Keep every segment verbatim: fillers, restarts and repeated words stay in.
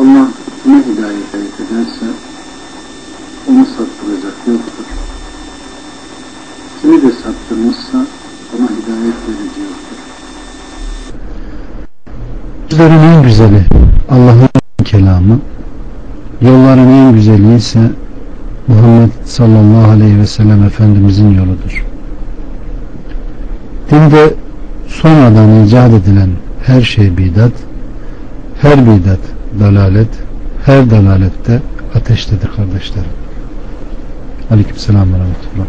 Allah kime hidayet ederse onu saptıracak yoktur. Kimi de saptırmışsa ona hidayet verici yoktur. Sözlerin en güzeli Allah'ın kelamı, yolların en güzeli ise Muhammed sallallahu aleyhi ve sellem Efendimizin yoludur. Dinde sonradan icat edilen her şey bidat, her bidat dalalet, her dalalette ateştedir kardeşlerim. Aleykümselam ve rahmetullah.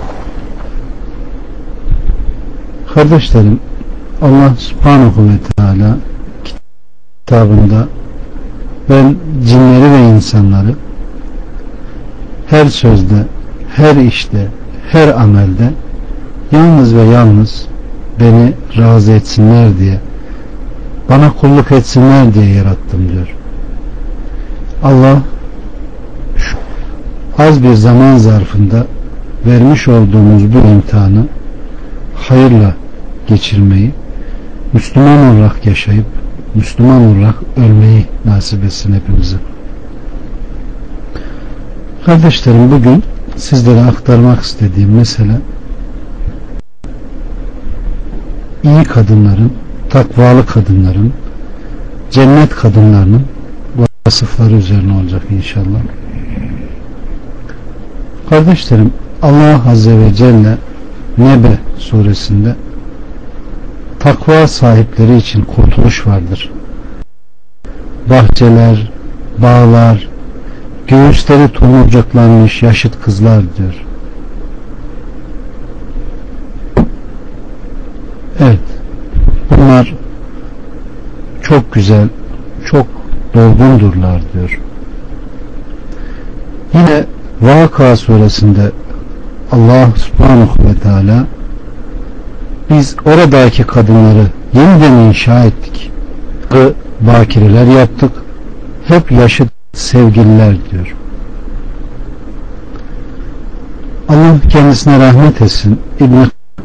Kardeşlerim, Allah subhanahu ve teala kitabında ben cinleri ve insanları her sözde, her işte, her amelde yalnız ve yalnız beni razı etsinler diye, bana kulluk etsinler diye yarattım diyor. Allah şu az bir zaman zarfında vermiş olduğumuz bu imtihanı hayırla geçirmeyi, Müslüman olarak yaşayıp Müslüman olarak ölmeyi nasip etsin hepimize. Kardeşlerim, bugün sizlere aktarmak istediğim mesele iyi kadınların, takvalı kadınların, cennet kadınlarının vasıfları üzerine olacak inşallah. Kardeşlerim, Allah Azze ve Celle Nebe suresinde takva sahipleri için kurtuluş vardır. Bahçeler, bağlar, göğüsleri tomurcaklanmış yaşıt kızlar diyor. Evet, bunlar çok güzel, çok dolgundurlar diyor. Yine Vaka suresinde Allah subhanahu ve teala biz oradaki kadınları yeniden inşa ettik. Bakireler yaptık. Hep yaşıt sevgililer diyor. Allah kendisine rahmet etsin. İbn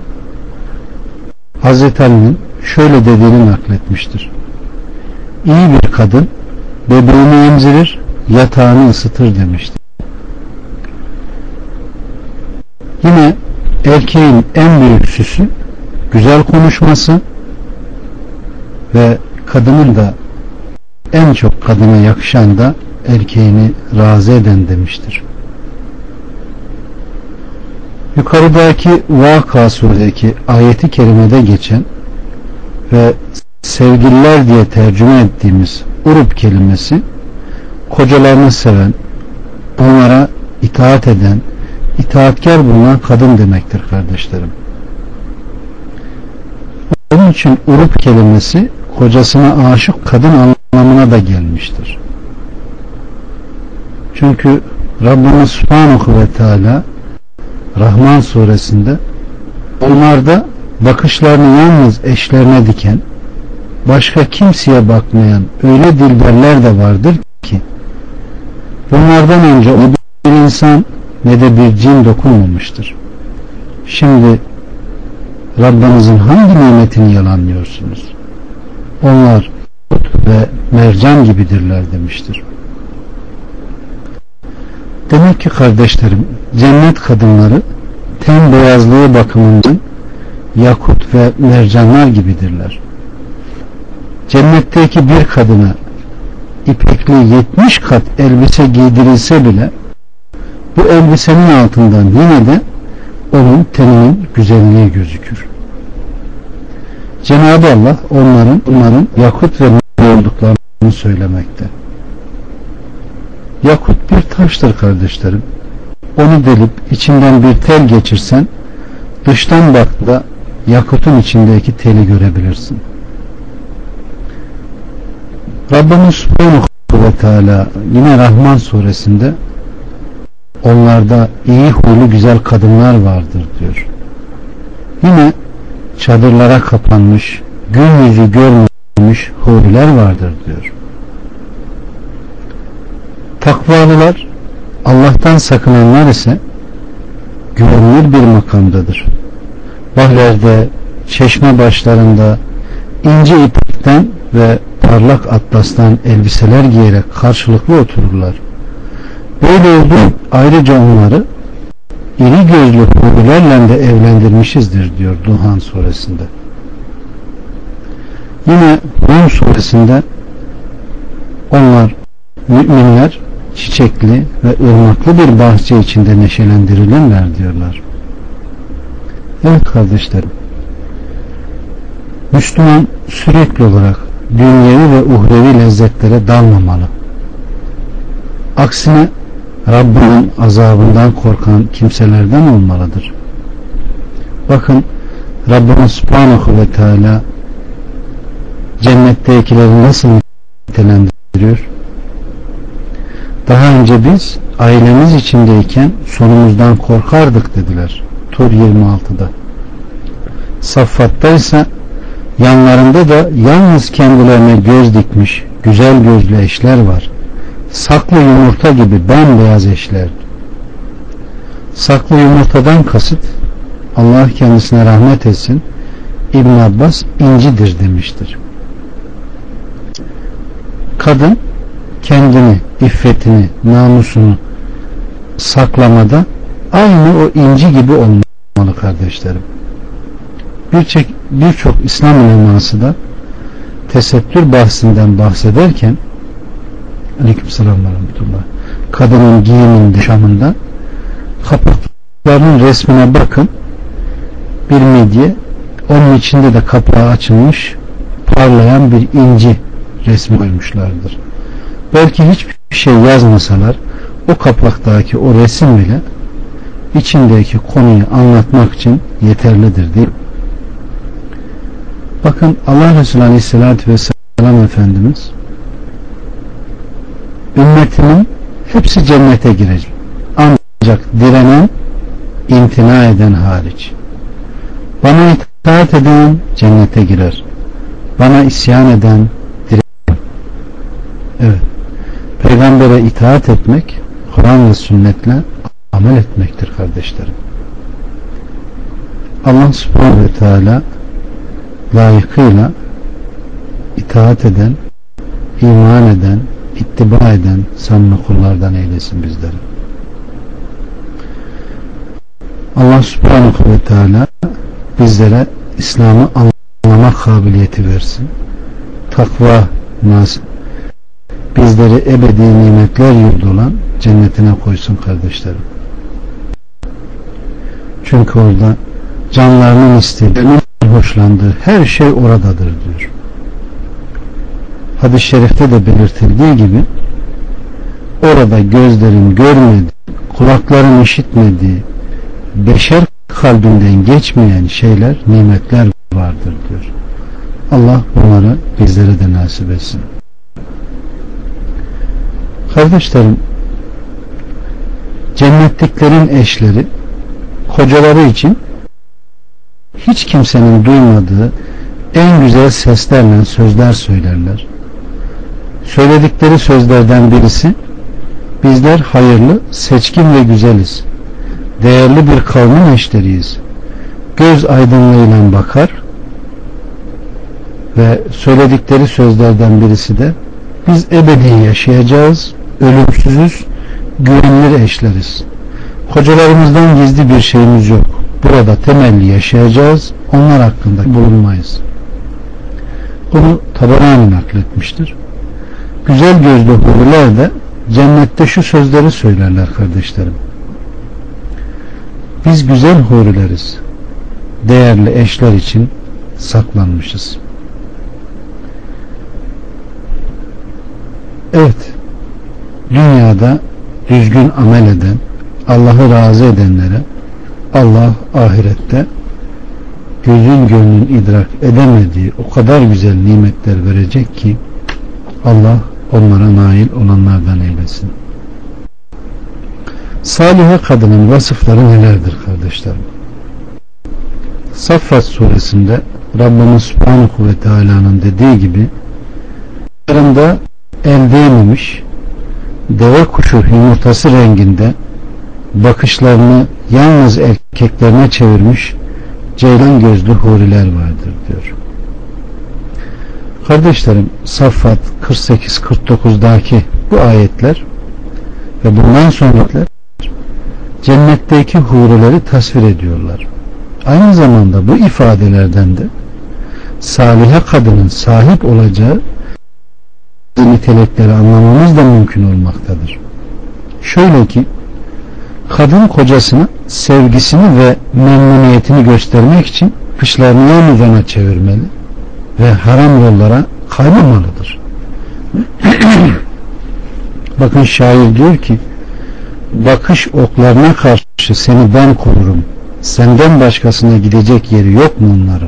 Hazreti Ali'nin şöyle dediğini nakletmiştir. İyi bir kadın bebeğini emzirir, yatağını ısıtır demiştir. Yine erkeğin en büyük süsü güzel konuşması ve kadının da en çok kadına yakışan da erkeğini razı eden demiştir. Yukarıdaki Vaka suredeki ayeti kerimede geçen ve sevgililer diye tercüme ettiğimiz urub kelimesi kocalarını seven, onlara itaat eden, itaatkar bulunan kadın demektir kardeşlerim. Onun için urub kelimesi kocasına aşık kadın anlamına da gelmiştir. Çünkü Rabbimiz Subhanahu ve Teala Rahman suresinde onlarda bakışlarını yalnız eşlerine diken, başka kimseye bakmayan öyle dilberler de vardır ki bunlardan önce o bir insan ne de bir cin dokunmamıştır. Şimdi Rabbinizin hangi nimetini yalanlıyorsunuz? Onlar ve mercan gibidirler demiştir. Demek ki kardeşlerim, cennet kadınları ten beyazlığı bakımından yakut ve mercanlar gibidirler. Cennetteki bir kadına ipekli yetmiş kat elbise giydirilse bile bu elbisenin altından yine de onun teninin güzelliği gözükür. Cenab-ı Allah onların onların yakut ve nur olduklarını söylemekte. Yakut bir taştır kardeşlerim. Onu delip içinden bir tel geçirsen dıştan baktığında yakutun içindeki teli görebilirsin. Rabbimiz Subhanahu ve Teala yine Rahman suresinde onlarda iyi huylu güzel kadınlar vardır diyor. Yine çadırlara kapanmış, gün yüzü görmemiş huriler vardır diyor. Takvalılar, Allah'tan sakınanlar ise güvenilir bir makamdadır. Bahçelerde, çeşme başlarında ince ipekten ve parlak atlastan elbiseler giyerek karşılıklı otururlar. Böyle oldu, ayrıca onları iri gözlü hurilerle de evlendirmişizdir diyor Duhan suresinde. Yine Rum suresinde onlar müminler çiçekli ve ırmaklı bir bahçe içinde neşelendirilirler diyorlar. Evet kardeşlerim, Müslüman sürekli olarak dünyevi ve uhrevi lezzetlere dalmamalı. Aksine Rabbinin azabından korkan kimselerden olmalıdır. Bakın Rabbimiz Subhanahu ve Teala cennettekileri nasıl nitelendiriyor? Daha önce biz ailemiz içindeyken sonumuzdan korkardık dediler. Tur yirmi altıda. Saffat'ta ise yanlarında da yalnız kendilerine göz dikmiş güzel gözlü eşler var. Saklı yumurta gibi bembeyaz eşler. Saklı yumurtadan kasıt, Allah kendisine rahmet etsin, İbn Abbas incidir demiştir. Kadın kendini, iffetini, namusunu saklamada aynı o inci gibi olmalı kardeşlerim. Birçok birçok İslam uleması da tesettür bahsinden bahsederken Aleykümselam ve rahmetullah, kadının giyiminde, yaşamında kapaklarının resmine bakın, bir midye, onun içinde de kapağı açılmış parlayan bir inci resmi koymuşlardır. Belki hiçbir şey yazmasalar o kapaktaki o resim bile içindeki konuyu anlatmak için yeterlidir değil mi? Bakın Allah Resulü Aleyhisselatü Vesselam Efendimiz ümmetimin hepsi cennete girecek. Ancak direnen, imtina eden hariç. Bana itaat eden cennete girer. Bana isyan eden direnen. Evet. Peygambere itaat etmek, Kur'an ve sünnetle amel etmektir kardeşlerim. Allah Subhanahu ve Teala layıkıyla itaat eden, iman eden, ittiba eden samimi kullardan eylesin bizleri. Allah Subhanahu ve Teala bizlere İslam'ı anlama kabiliyeti versin. Takva nasip, bizleri ebedi nimetler yurdu olan cennetine koysun kardeşlerim. Çünkü orada canlarının istediği, hoşlandığı her şey oradadır diyor. Hadis-i şerifte de belirtildiği gibi orada gözlerin görmediği, kulakların işitmediği, beşer kalbinden geçmeyen şeyler, nimetler vardır diyor. Allah bunları bizlere de nasip etsin. Kardeşlerim, cennetliklerin eşleri kocaları için hiç kimsenin duymadığı en güzel seslerle sözler söylerler. Söyledikleri sözlerden birisi, bizler hayırlı, seçkin ve güzeliz. Değerli bir kavmin eşleriyiz. Göz aydınlığıyla bakar ve söyledikleri sözlerden birisi de, biz ebedi yaşayacağız, ölümsüzüz, güvenilir eşleriz. Kocalarımızdan gizli bir şeyimiz yok. Burada temelli yaşayacağız, onlar hakkında bulunmayız. Bunu Taberani nakletmiştir. Güzel gözlü huriler de cennette şu sözleri söylerler kardeşlerim. Biz güzel hurileriz. Değerli eşler için saklanmışız. Evet, dünyada düzgün amel eden, Allah'ı razı edenlere Allah ahirette gözün gönlün idrak edemediği o kadar güzel nimetler verecek ki Allah onlara nail olanlardan eylesin. Salihe kadının vasıfları nelerdir kardeşlerim? Saffat suresinde Rabbimiz Subhanahu ve Teala'nın dediği gibi yanında el değmemiş, deve kuşu yumurtası renginde, bakışlarını yalnız erkeklerine çevirmiş ceylan gözlü huriler vardır diyor. Kardeşlerim, Saffat kırk sekiz kırk dokuzdaki bu ayetler ve bundan sonrakiler cennetteki hurileri tasvir ediyorlar. Aynı zamanda bu ifadelerden de salihe kadının sahip olacağı nitelikleri anlamamız da mümkün olmaktadır. Şöyle ki, kadın kocasına sevgisini ve memnuniyetini göstermek için kışlarını yalnız ona çevirmeli ve haram yollara kaymamalıdır. Bakın şair diyor ki, bakış oklarına karşı seni ben korurum, senden başkasına gidecek yeri yok mu onların?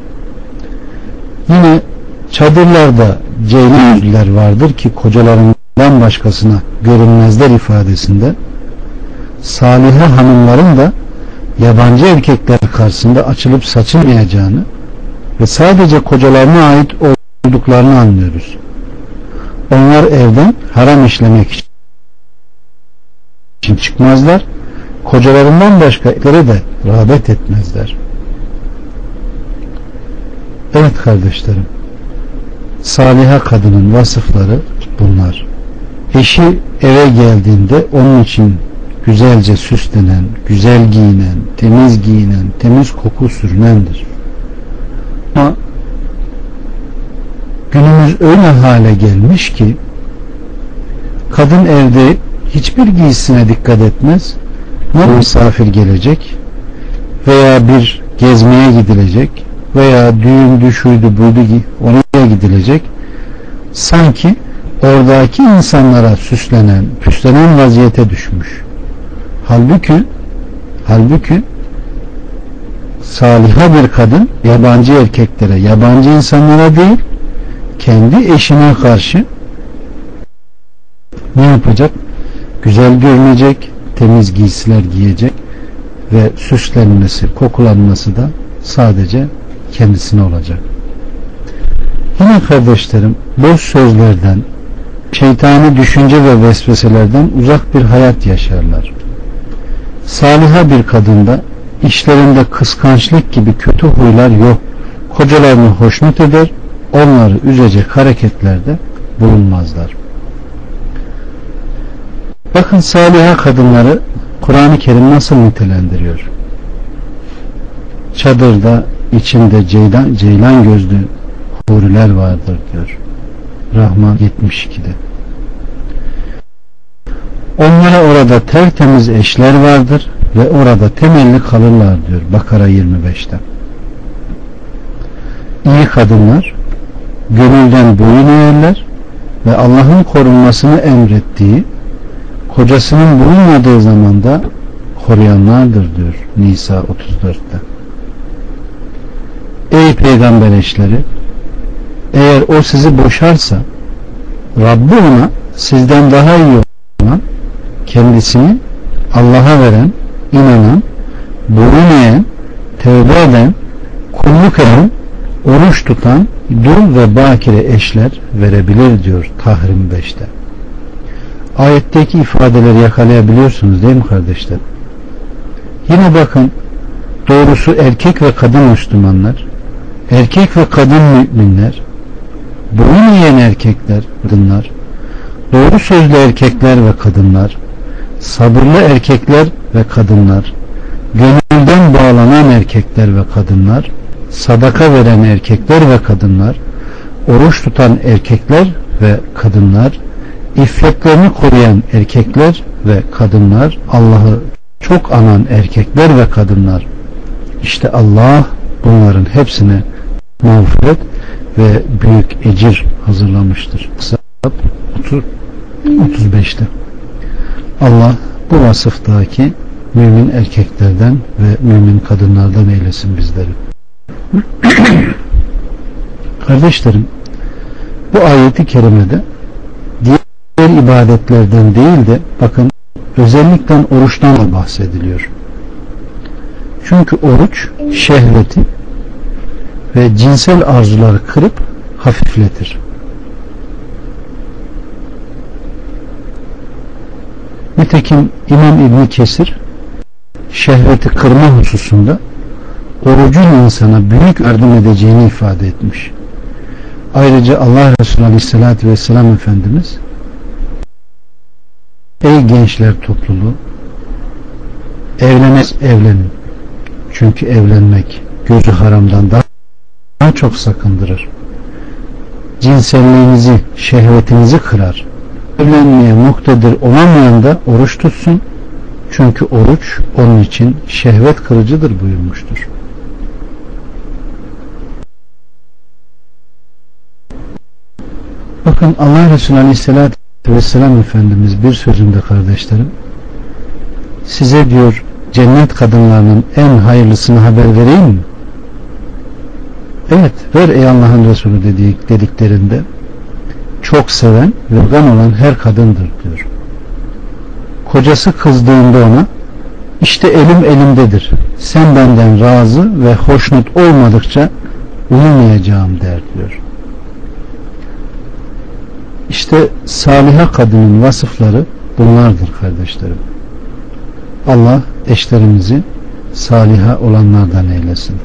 Yine çadırlarda ceylan yüzlüler vardır ki kocalarından başkasına görünmezler ifadesinde salihe hanımların da yabancı erkekler karşısında açılıp saçılmayacağını ve sadece kocalarına ait olduklarını anlıyoruz. Onlar evden haram işlemek için çıkmazlar, kocalarından başka erkeklere de rağbet etmezler. Evet kardeşlerim, saliha kadının vasıfları bunlar. Eşi eve geldiğinde onun için güzelce süslenen, güzel giyinen, temiz giyinen, temiz koku sürünendir. Ama günümüz öyle hale gelmiş ki kadın evde hiçbir giysisine dikkat etmez. Ne misafir gelecek veya bir gezmeye gidilecek veya düğündü şuydu buydu oraya gidilecek, sanki oradaki insanlara süslenen, püslenen vaziyete düşmüş. Halbuki halbuki saliha bir kadın yabancı erkeklere, yabancı insanlara değil, kendi eşine karşı ne yapacak? Güzel görünecek, temiz giysiler giyecek ve süslenmesi, kokulanması da sadece kendisine olacak. Yine kardeşlerim, boş sözlerden, şeytani düşünce ve vesveselerden uzak bir hayat yaşarlar. Saliha bir kadında işlerinde kıskançlık gibi kötü huylar yok. Kocalarını hoşnut eder, onları üzecek hareketlerde bulunmazlar. Bakın saliha kadınları Kur'an-ı Kerim nasıl nitelendiriyor? Çadırda içinde ceylan, ceylan gözlü huriler vardır diyor Rahman yetmiş ikide. Onlara orada tertemiz eşler vardır ve orada temelli kalırlar diyor Bakara yirmi beşte. İyi kadınlar gönülden boyun eğerler ve Allah'ın korunmasını emrettiği, kocasının bulunmadığı zamanda koruyanlardır diyor Nisa otuz dörtte. Ey peygamber eşleri, eğer o sizi boşarsa Rabbi ona sizden daha iyi olan, kendisini Allah'a veren, inanan, boyun eğen, tövbe eden, kulluk eden, oruç tutan, dul ve bakire eşler verebilir diyor Tahrim beşte. Ayetteki ifadeleri yakalayabiliyorsunuz değil mi kardeşler? Yine bakın, doğrusu erkek ve kadın Müslümanlar, erkek ve kadın müminler, boyun eğen erkekler, kadınlar, doğru sözlü erkekler ve kadınlar, sabırlı erkekler ve kadınlar, gönülden bağlanan erkekler ve kadınlar, sadaka veren erkekler ve kadınlar, oruç tutan erkekler ve kadınlar, iffetlerini koruyan erkekler ve kadınlar, Allah'ı çok anan erkekler ve kadınlar. İşte Allah bunların hepsine mağfiret ve büyük ecir hazırlamıştır. otuz beşte. Allah bu vasıftaki mümin erkeklerden ve mümin kadınlardan eylesin bizleri. Kardeşlerim, bu ayeti kerimede diğer ibadetlerden değil de bakın özellikle oruçtan da bahsediliyor. Çünkü oruç şehveti ve cinsel arzuları kırıp hafifletir. Nitekim İmam İbn Kesir şehveti kırma hususunda orucun insana büyük yardım edeceğini ifade etmiş. Ayrıca Allah Resulü Aleyhisselatü Vesselam Efendimiz, ey gençler topluluğu, evlenez evlenin. Çünkü evlenmek gözü haramdan daha, daha çok sakındırır. Cinselliğinizi, şehvetinizi kırar. Evlenmeye muktedir olamayan da oruç tutsun. Çünkü oruç onun için şehvet kırıcıdır buyurmuştur. Bakın Allah Resulü Aleyhisselatü Vesselam Efendimiz bir sözünde kardeşlerim, size diyor cennet kadınlarının en hayırlısını haber vereyim mi? Evet, ver ey Allah'ın Resulü dedik, dediklerinde çok seven ve vegan olan her kadındır diyor. Kocası kızdığında ona işte elim elimdedir, sen benden razı ve hoşnut olmadıkça uyumayacağım der diyor. İşte saliha kadının vasıfları bunlardır kardeşlerim. Allah eşlerimizi saliha olanlardan eylesin.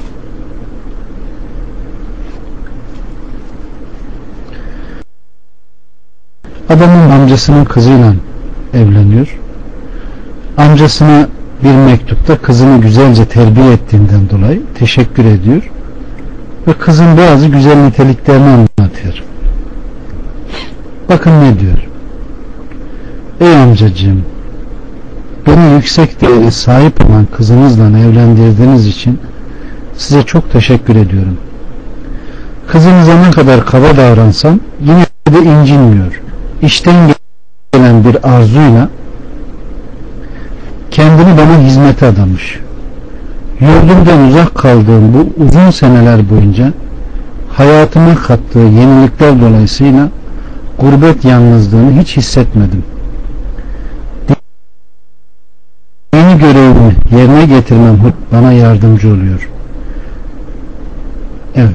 Adamın amcasının kızıyla evleniyor. Amcasına bir mektupta kızını güzelce terbiye ettiğinden dolayı teşekkür ediyor ve kızın bazı güzel niteliklerini anlatıyor. Bakın ne diyor? Ey amcacığım, beni yüksek değere sahip olan kızınızla evlendirdiğiniz için size çok teşekkür ediyorum. Kızınıza ne kadar kaba davransam yine de incinmiyor. İşten gelen bir arzuyla kendini bana hizmete adamış. Yurdumdan uzak kaldığım bu uzun seneler boyunca hayatıma kattığı yenilikler dolayısıyla gurbet yalnızlığını hiç hissetmedim. Dini görevimi yerine getirmem bana yardımcı oluyor. Evet.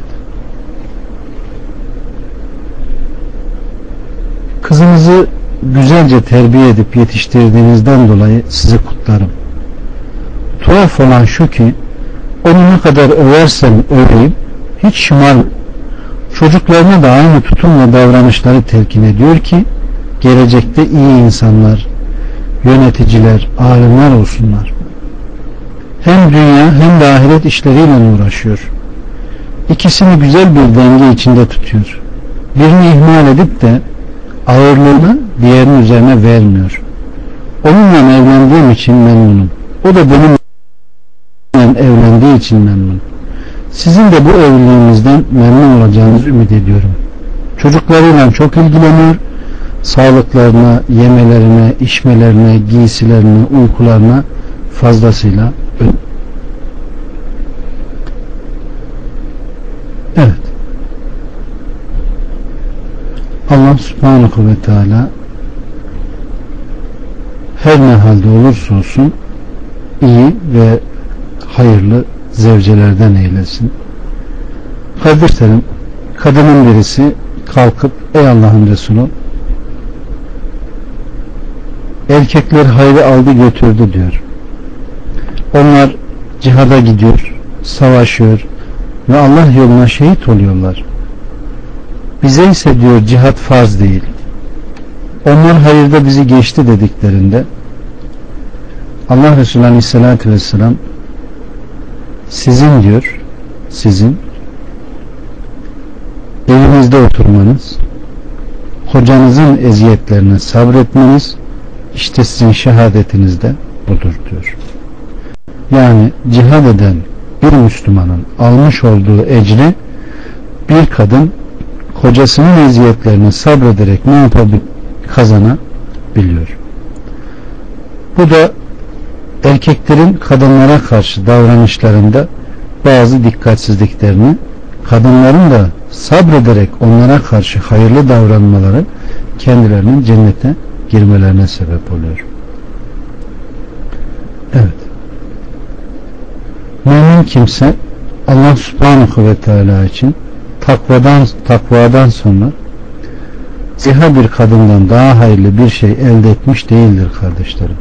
Kızınızı güzelce terbiye edip yetiştirdiğinizden dolayı sizi kutlarım. Tuhaf olan şu ki onu ne kadar översem öveyim hiç şımarmıyor. Çocuklarına da aynı tutum ve davranışları telkin ediyor ki gelecekte iyi insanlar, yöneticiler, alimler olsunlar. Hem dünya hem de ahiret işleriyle uğraşıyor. İkisini güzel bir denge içinde tutuyor. Birini ihmal edip de ağırlığını diğerinin üzerine vermiyor. Onunla evlendiğim için memnunum. O da benimle evlendiği için memnun. Sizin de bu evliliğinizden memnun olacağınızı ümit ediyorum. Çocuklarıyla çok ilgileniyor. Sağlıklarına, yemelerine, içmelerine, giysilerine, uykularına fazlasıyla önemli. Evet. Allah Subhanahu ve Teala her ne halde olursa olsun iyi ve hayırlı zevcelerden eylesin. Kardeşlerim, kadının birisi kalkıp ey Allah'ın Resulü, erkekler hayrı aldı götürdü diyor. Onlar cihada gidiyor, savaşıyor ve Allah yoluna şehit oluyorlar. Bize ise diyor cihat farz değil. Onlar hayırda bizi geçti dediklerinde Allah Resulü Aleyhisselatü Vesselam sizin diyor, sizin evinizde oturmanız, kocanızın eziyetlerine sabretmeniz işte sizin şehadetiniz de budur diyor. Yani cihad eden bir Müslümanın almış olduğu ecri bir kadın kocasının eziyetlerini sabrederek ne yapabilir? Kazanabiliyor. Bu da erkeklerin kadınlara karşı davranışlarında bazı dikkatsizliklerini, kadınların da sabrederek onlara karşı hayırlı davranmaları kendilerinin cennete girmelerine sebep oluyor. Evet. Mümin kimse Allah Subhanahu ve Teala için takvadan takvadan sonra ziha bir kadından daha hayırlı bir şey elde etmiş değildir kardeşlerim.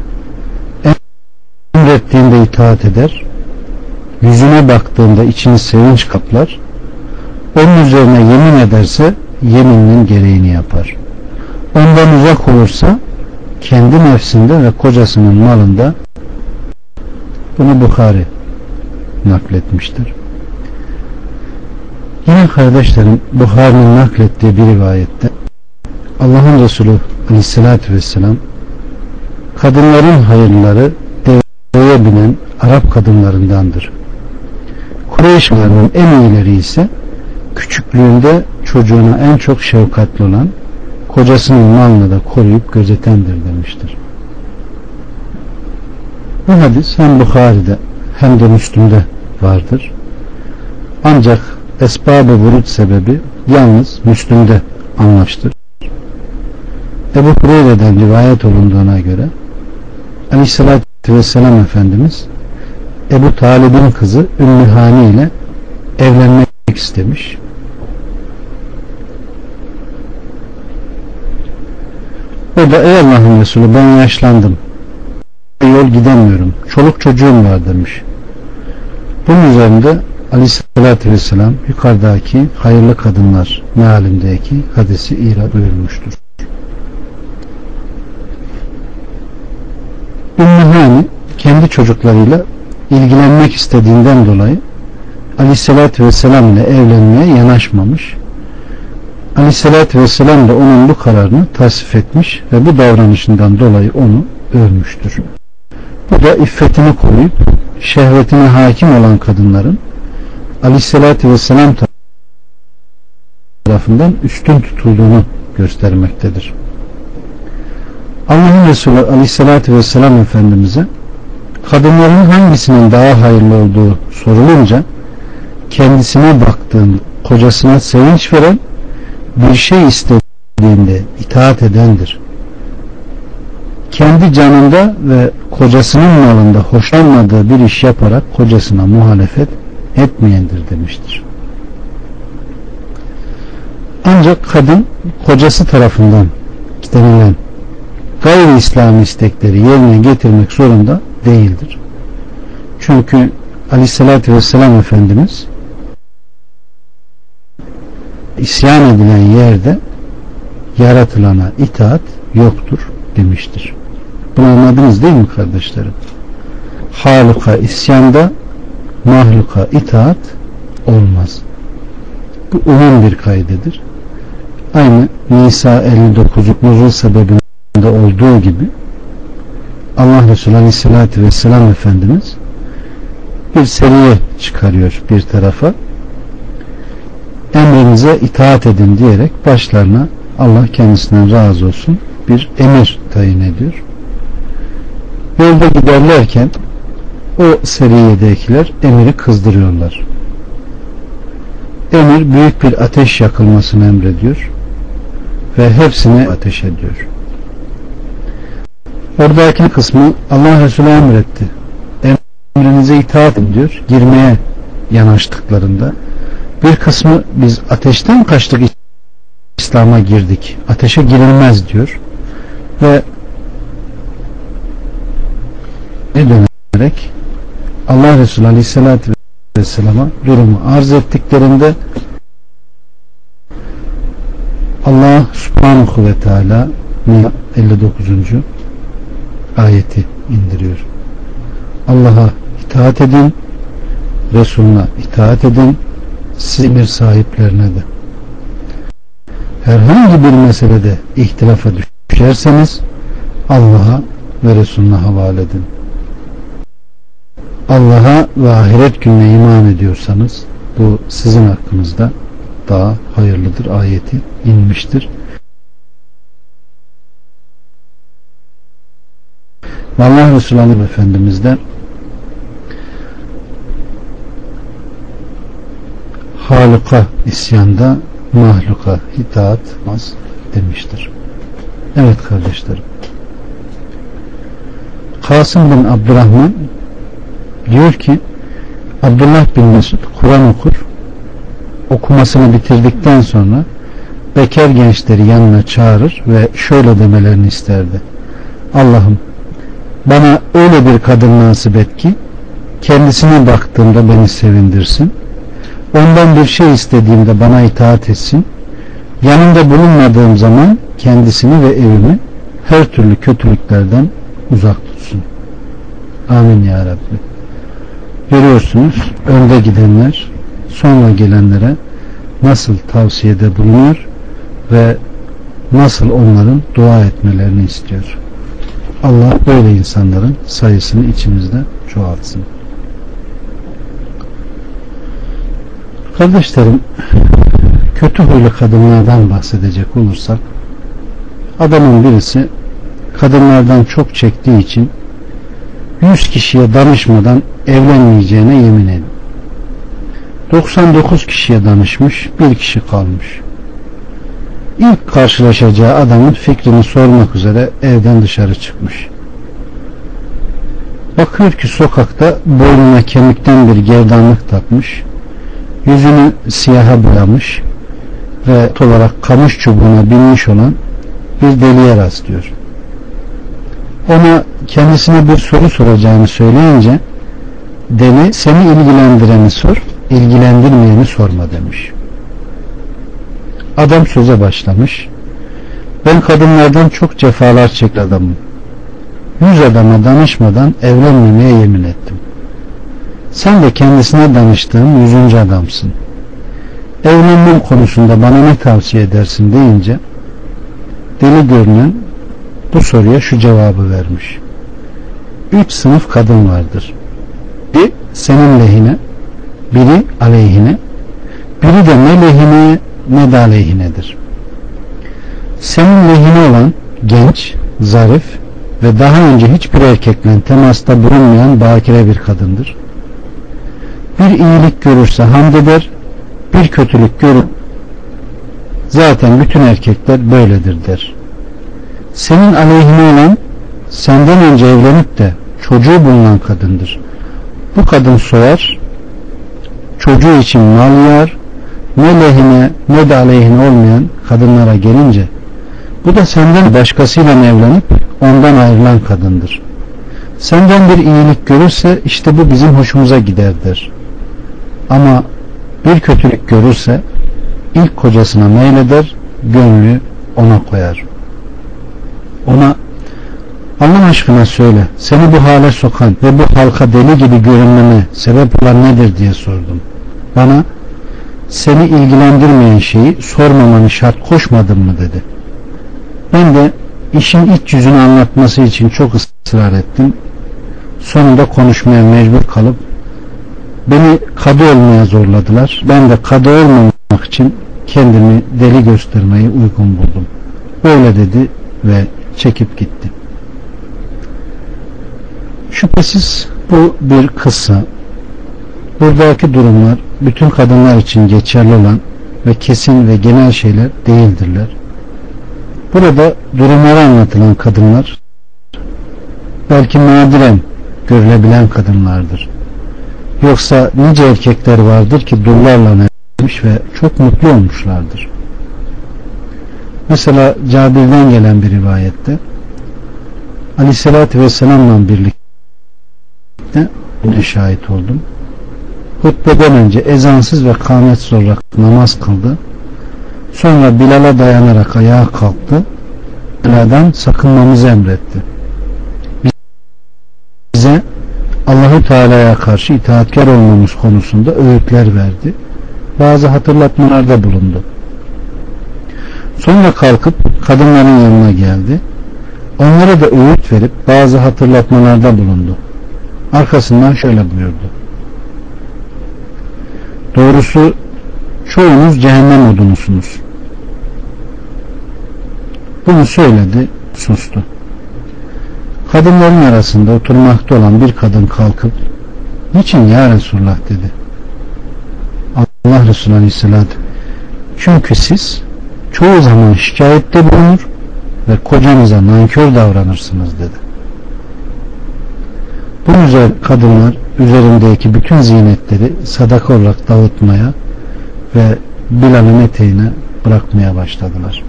Emrettiğinde itaat eder, yüzüne baktığında içini sevinç kaplar, onun üzerine yemin ederse yemininin gereğini yapar. Ondan uzak olursa kendi nefsinde ve kocasının malında. Bunu Bukhari nakletmiştir. Yine kardeşlerim, Bukhari'nin naklettiği bir rivayette Allah'ın Resulü Aleyhisselatü Vesselam, kadınların hayırları deveye binen Arap kadınlarındandır. Kureyşlilerin en iyileri ise küçüklüğünde çocuğuna en çok şefkatli olan, kocasının malını da koruyup gözetendir demiştir. Bu hadis hem Bukhari'de hem de Müslüm'de vardır. Ancak esbab-ı vurud sebebi yalnız Müslüm'de anlaştır. Ebu Hureyre'den rivayet olunduğuna göre Aleyhisselatü Vesselam Efendimiz Ebu Talib'in kızı Ümmü Hani ile evlenmek istemiş. O da ey Allah'ın Resulü, ben yaşlandım, yol gidemiyorum, çoluk çocuğum var demiş. Bunun üzerinde Aleyhisselatü Vesselam yukarıdaki hayırlı kadınlar mealindeki hadisi irad buyurmuştur. Ümmü Hani kendi çocuklarıyla ilgilenmek istediğinden dolayı Aleyhisselatü Vesselam ile evlenmeye yanaşmamış. Aleyhisselatü Vesselam da onun bu kararını tasvip etmiş ve bu davranışından dolayı onu övmüştür. Bu da iffetini koruyup şehvetine hakim olan kadınların Aleyhisselatü Vesselam tarafından üstün tutulduğunu göstermektedir. Allah'ın Resulü Aleyhisselatü Vesselam Efendimiz'e kadınların hangisinin daha hayırlı olduğu sorulunca kendisine baktığında kocasına sevinç veren, bir şey istediğinde itaat edendir. Kendi canında ve kocasının malında hoşlanmadığı bir iş yaparak kocasına muhalefet etmeyendir demiştir. Ancak kadın kocası tarafından istenilen gayri İslami istekleri yerine getirmek zorunda değildir. Çünkü Aleyhisselatü Vesselam Efendimiz isyan edilen yerde yaratılana itaat yoktur demiştir. Bunu anladınız değil mi kardeşlerim? Halıka isyanda, mahluka itaat olmaz. Bu umum bir kaydedir. Aynı Nisa elli dokuz nuzul sebebinde olduğu gibi Allah Resulü Aleyhisselatü Vesselam Efendimiz bir seriye çıkarıyor bir tarafa, emrinize itaat edin diyerek başlarına Allah kendisinden razı olsun bir emir tayin ediyor. Yolda giderlerken o seriyedekiler emiri kızdırıyorlar. Emir büyük bir ateş yakılmasını emrediyor ve hepsini ateş ediyor. Oradaki kısmı Allah Resulü emretti, emrinize itaat edin diyor. Girmeye yanaştıklarında bir kısmı biz ateşten kaçtık, İslam'a girdik, ateşe girilmez diyor ve ne dönerek Allah Resulü Aleyhisselatü Vesselam'a durumu arz ettiklerinde Allah Subhanahu ve Teala elli dokuzuncu ayeti indiriyor. Allah'a itaat edin, Resulüne itaat edin, siz emir sahiplerine de. Herhangi bir meselede ihtilafa düşerseniz Allah'a ve Resulüne havale edin. Allah'a ve ahiret gününe iman ediyorsanız bu sizin hakkınızda daha hayırlıdır ayeti inmiştir. Allah Resulü Efendimiz de Halıka isyanda, mahluka itaat etmez demiştir. Evet kardeşlerim, Kasım bin Abdurrahman diyor ki Abdullah bin Mesud Kur'an okur, okumasını bitirdikten sonra bekar gençleri yanına çağırır ve şöyle demelerini isterdi: Allah'ım bana öyle bir kadın nasip et ki kendisine baktığımda beni sevindirsin, ondan bir şey istediğimde bana itaat etsin, yanında bulunmadığım zaman kendisini ve evimi her türlü kötülüklerden uzak tutsun. Amin ya Rabbi. Görüyorsunuz, önde gidenler sonra gelenlere nasıl tavsiyede bulunuyor ve nasıl onların dua etmelerini istiyor. Allah böyle insanların sayısını içimizde çoğaltsın. Kardeşlerim, kötü huylu kadınlardan bahsedecek olursak, adamın birisi kadınlardan çok çektiği için yüz kişiye danışmadan evlenmeyeceğine yemin ediyor. doksan dokuz kişiye danışmış, bir kişi kalmış. İlk karşılaşacağı adamın fikrini sormak üzere evden dışarı çıkmış. Bakıyor ki sokakta boynuna kemikten bir gerdanlık takmış, yüzünü siyaha boyamış ve olarak kamış çubuğuna binmiş olan bir deliye rastlıyor. Ona kendisine bir soru soracağını söyleyince deli, seni ilgilendireni sor, ilgilendirmeyeni sorma demiş. Adam söze başlamış. Ben kadınlardan çok cefalar çeken adamım. Yüz adama danışmadan evlenmemeye yemin ettim. Sen de kendisine danıştığım yüzüncü adamsın. Evlenmem konusunda bana ne tavsiye edersin deyince deli görünen bu soruya şu cevabı vermiş. Üç sınıf kadın vardır. Biri senin lehine, biri aleyhine, biri de ne lehine ne de aleyhinedir. Senin lehine olan genç, zarif ve daha önce hiçbir erkekle temasta bulunmayan bakire bir kadındır. Bir iyilik görürse hamd eder, bir kötülük görür. Zaten bütün erkekler böyledir der. Senin aleyhine olan senden önce evlenip de çocuğu bulunan kadındır. Bu kadın soyar, çocuğu için mal yar, ne lehine ne de aleyhine olmayan kadınlara gelince bu da senden başkasıyla evlenip ondan ayrılan kadındır. Senden bir iyilik görürse işte bu bizim hoşumuza gider der. Ama bir kötülük görürse ilk kocasına meyleder, gönlü ona koyar. Ona Allah aşkına söyle, seni bu hale sokan ve bu halka deli gibi görünmeme sebep olan nedir diye sordum. Bana seni ilgilendirmeyen şeyi sormamanı şart koşmadın mı dedi. Ben de işin iç yüzünü anlatması için çok ısrar ettim. Sonunda konuşmaya mecbur kalıp beni kadı olmaya zorladılar. Ben de kadı olmamak için kendimi deli göstermeyi uygun buldum. Öyle dedi ve çekip gitti. Şüphesiz bu bir kıssa. Buradaki durumlar bütün kadınlar için geçerli olan ve kesin ve genel şeyler değildirler. Burada durumları anlatılan kadınlar belki nadiren görülebilen kadınlardır. Yoksa nice erkekler vardır ki dullarla evlenmiş ve çok mutlu olmuşlardır. Mesela Cabir'den gelen bir rivayette Aleyhisselatü Vesselam'la birlikte buna şahit oldum. Hutbeden önce ezansız ve kâmetsiz olarak namaz kıldı. Sonra Bilal'a dayanarak ayağa kalktı. Bilal'den sakınmamızı emretti. Bize Allah-u Teala'ya karşı itaatkar olmamız konusunda öğütler verdi. Bazı hatırlatmalarda bulundu. Sonra kalkıp kadınların yanına geldi. Onlara da öğüt verip bazı hatırlatmalarda bulundu. Arkasından şöyle buyurdu. Doğrusu çoğunuz cehennem odunusunuz. Bunu söyledi, sustu. Kadınların arasında oturmakta olan bir kadın kalkıp niçin ya Resulullah dedi. Allah Resulü Aleyhisselatü çünkü siz çoğu zaman şikayette bulunur ve kocanıza nankör davranırsınız dedi. Bunun üzerine kadınlar üzerindeki bütün zinetleri sadaka olarak dağıtmaya ve Bilal'in eteğine bırakmaya başladılar.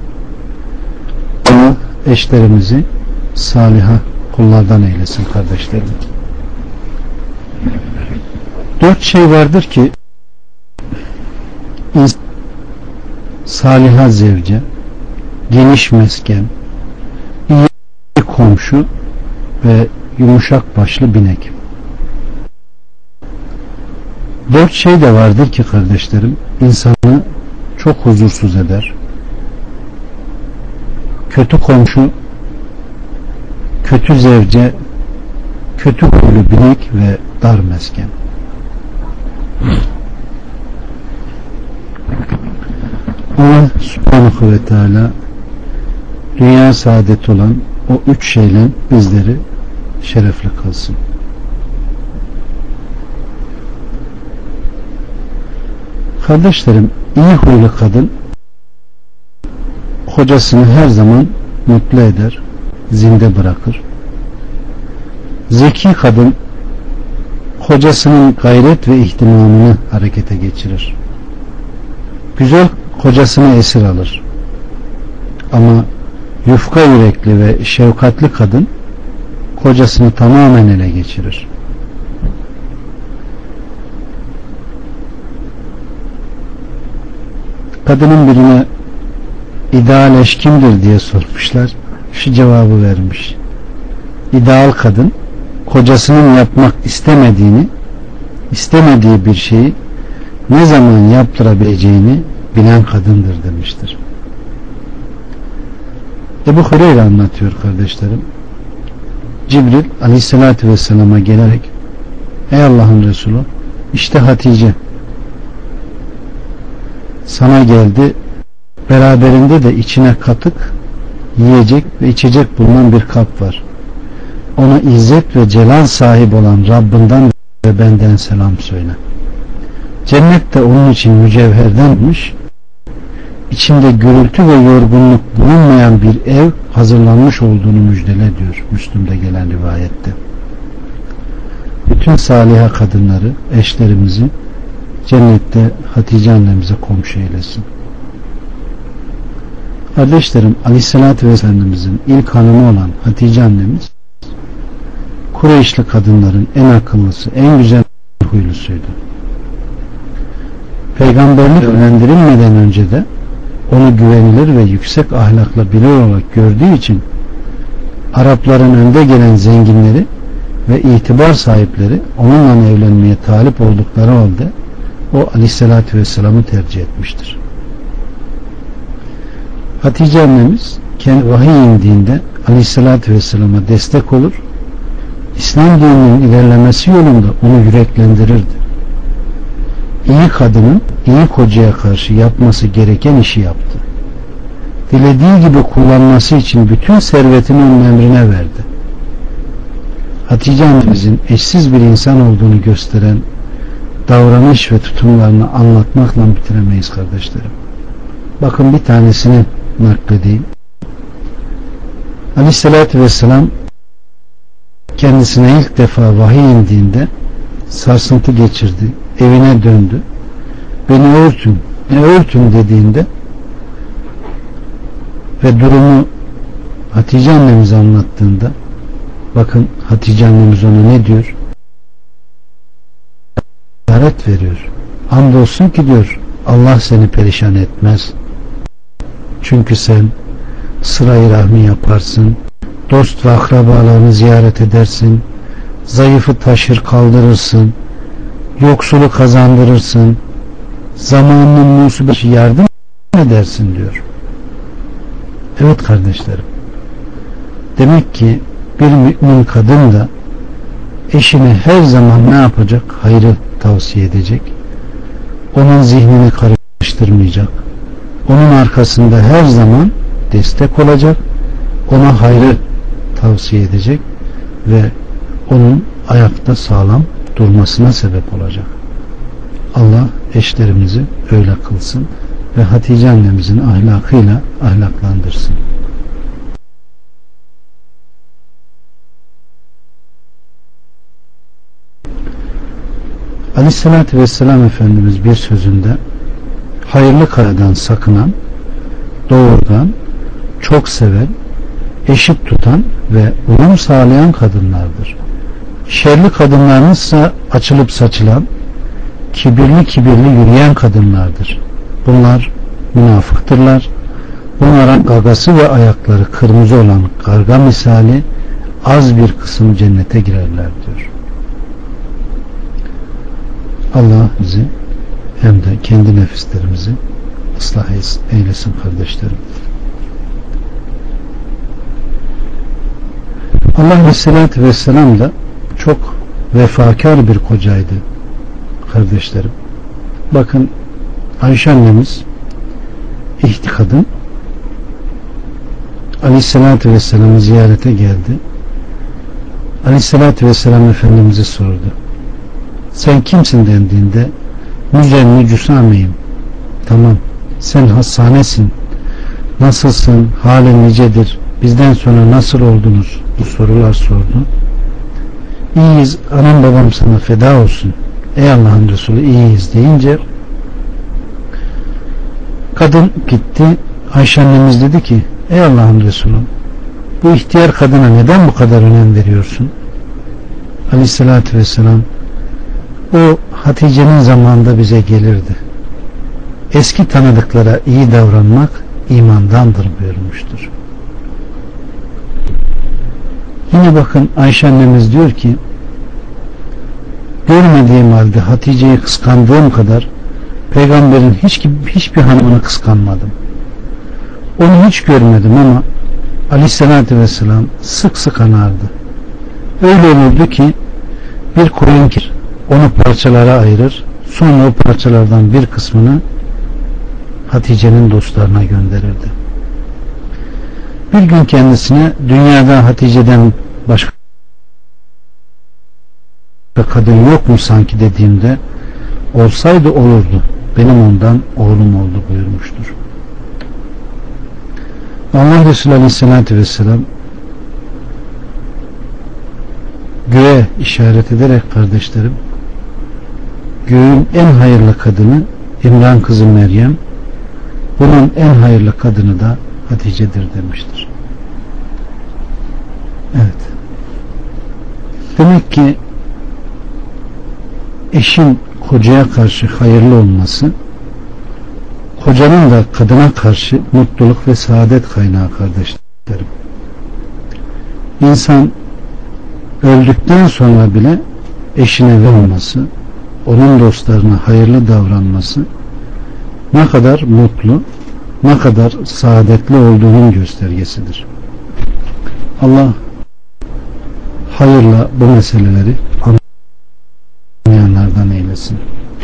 Allah eşlerimizi saliha kullardan eylesin kardeşlerim. Dört şey vardır ki saliha zevce, geniş mesken, iyi komşu ve yumuşak başlı binek. Dört şey de vardır ki kardeşlerim, insanı çok huzursuz eder. Kötü komşu, kötü zevce, kötü huylu binek ve dar mesken. Allah Subhanahu ve Teala dünya saadeti olan o üç şeyle bizleri şerefli kılsın. Kardeşlerim, iyi huylu kadın kocasını her zaman mutlu eder, zinde bırakır. Zeki kadın kocasının gayret ve ihtimamını harekete geçirir. Güzel kocasını esir alır. Ama yufka yürekli ve şefkatli kadın kocasını tamamen ele geçirir. Kadının birine ideal eş kimdir diye sormuşlar. Şu cevabı vermiş: İdeal kadın kocasının yapmak istemediğini, istemediği bir şeyi ne zaman yaptırabileceğini bilen kadındır demiştir. Ebu Hureyre anlatıyor kardeşlerim. Cibril aleyhissalatü vesselama gelerek, ey Allah'ın Resulü, işte Hatice sana geldi, beraberinde de içine katık, yiyecek ve içecek bulunan bir kap var. Ona izzet ve celal sahibi olan Rabbinden ve benden selam söyle. Cennette onun için mücevherdenmiş, içinde gürültü ve yorgunluk bulunmayan bir ev hazırlanmış olduğunu müjdele diyor Müslüm'de gelen rivayette. Bütün saliha kadınları, eşlerimizi cennette Hatice annemize komşu eylesin. Kardeşlerim, Aleyhisselatü Vesselam'ımızın ilk hanımı olan Hatice annemiz Kureyşli kadınların en akıllısı, en güzel huylusuydu. Peygamberlik öğrendirilmeden önce de onu güvenilir ve yüksek ahlakla biri olarak gördüğü için Arapların önde gelen zenginleri ve itibar sahipleri onunla evlenmeye talip oldukları halde o Aleyhisselatü Vesselam'ı tercih etmiştir. Hatice annemiz kendi vahiy indiğinde Aleyhisselatü Vesselam'a destek olur, İslam dininin ilerlemesi yolunda onu yüreklendirirdi. İyi kadının iyi kocaya karşı yapması gereken işi yaptı. Dilediği gibi kullanması için bütün servetini onun emrine verdi. Hatice annemizin eşsiz bir insan olduğunu gösteren davranış ve tutumlarını anlatmakla bitiremeyiz kardeşlerim. Bakın bir tanesini nakledeyim. Aleyhissalatü vesselam kendisine ilk defa vahiy indiğinde sarsıntı geçirdi. Evine döndü. Beni örtün, ne örtün dediğinde ve durumu Hatice annemize anlattığında, bakın Hatice annemiz ona ne diyor? İşaret veriyor. Andolsun ki diyor, Allah seni perişan etmez. Çünkü sen sıra-i rahmi yaparsın, dost ve akrabalarını ziyaret edersin, zayıfı taşır kaldırırsın, yoksulu kazandırırsın, zamanının musibeti yardım edersin diyor. Evet kardeşlerim, demek ki bir mümin kadın da eşine her zaman ne yapacak? Hayrı tavsiye edecek, onun zihnini karıştırmayacak, onun arkasında her zaman destek olacak, ona hayrı tavsiye edecek ve onun ayakta sağlam durmasına sebep olacak. Allah eşlerimizi öyle kılsın ve Hatice annemizin ahlakıyla ahlaklandırsın. Aleyhissalatü vesselam Efendimiz bir sözünde hayırlı karadan sakınan, doğrudan, çok seven, eşit tutan ve uyum sağlayan kadınlardır. Şerli kadınlarınızsa açılıp saçılan, kibirli kibirli yürüyen kadınlardır. Bunlar münafıktırlar. Bunların gagası ve ayakları kırmızı olan karga misali az bir kısım cennete girerler diyor. Allah bizi hem de kendi nefislerimizi ıslah eylesin kardeşlerim. Allah Aleyhisselatü Vesselam da çok vefakar bir kocaydı kardeşlerim. Bakın Ayşe annemiz ihti kadın Aleyhisselatü Vesselam'ı ziyarete geldi. Aleyhisselatü Vesselam Efendimiz'e sordu. Sen kimsin dendiğinde Mücenni Cüsameyim. Tamam, sen hastanesin. Nasılsın? Halin nicedir? Bizden sonra nasıl oldunuz? Bu sorular sordu. İyiyiz, anam babam sana feda olsun. Ey Allah'ın Resulü iyiyiz deyince kadın gitti. Ayşe annemiz dedi ki ey Allah'ın Resulü bu ihtiyar kadına neden bu kadar önem veriyorsun? Aleyhissalatü Vesselam o Hatice'nin zamanında bize gelirdi. Eski tanıdıklara iyi davranmak imandandır buyurmuştur. Yine bakın Ayşe annemiz diyor ki görmediğim halde Hatice'yi kıskandığım kadar peygamberin hiç, hiçbir hanımını kıskanmadım. Onu hiç görmedim ama Aleyhisselatü Vesselam sık sık anardı. Öyle olurdu ki bir koyun kir onu parçalara ayırır, sonra o parçalardan bir kısmını Hatice'nin dostlarına gönderirdi. Bir gün kendisine dünyada Hatice'den başka kadın yok mu sanki dediğimde olsaydı olurdu, benim ondan oğlum oldu buyurmuştur. Allah Resulü Aleyhisselatü Vesselam göğe işaret ederek kardeşlerim göğün en hayırlı kadını İmran kızı Meryem, bunun en hayırlı kadını da Hatice'dir demiştir. Evet. Demek ki eşin kocaya karşı hayırlı olması kocanın da kadına karşı mutluluk ve saadet kaynağı kardeşlerim. İnsan öldükten sonra bile eşine vermesi, onun dostlarına hayırlı davranması ne kadar mutlu, ne kadar saadetli olduğunun göstergesidir. Allah hayırla bu meseleleri anlayanlardan eylesin.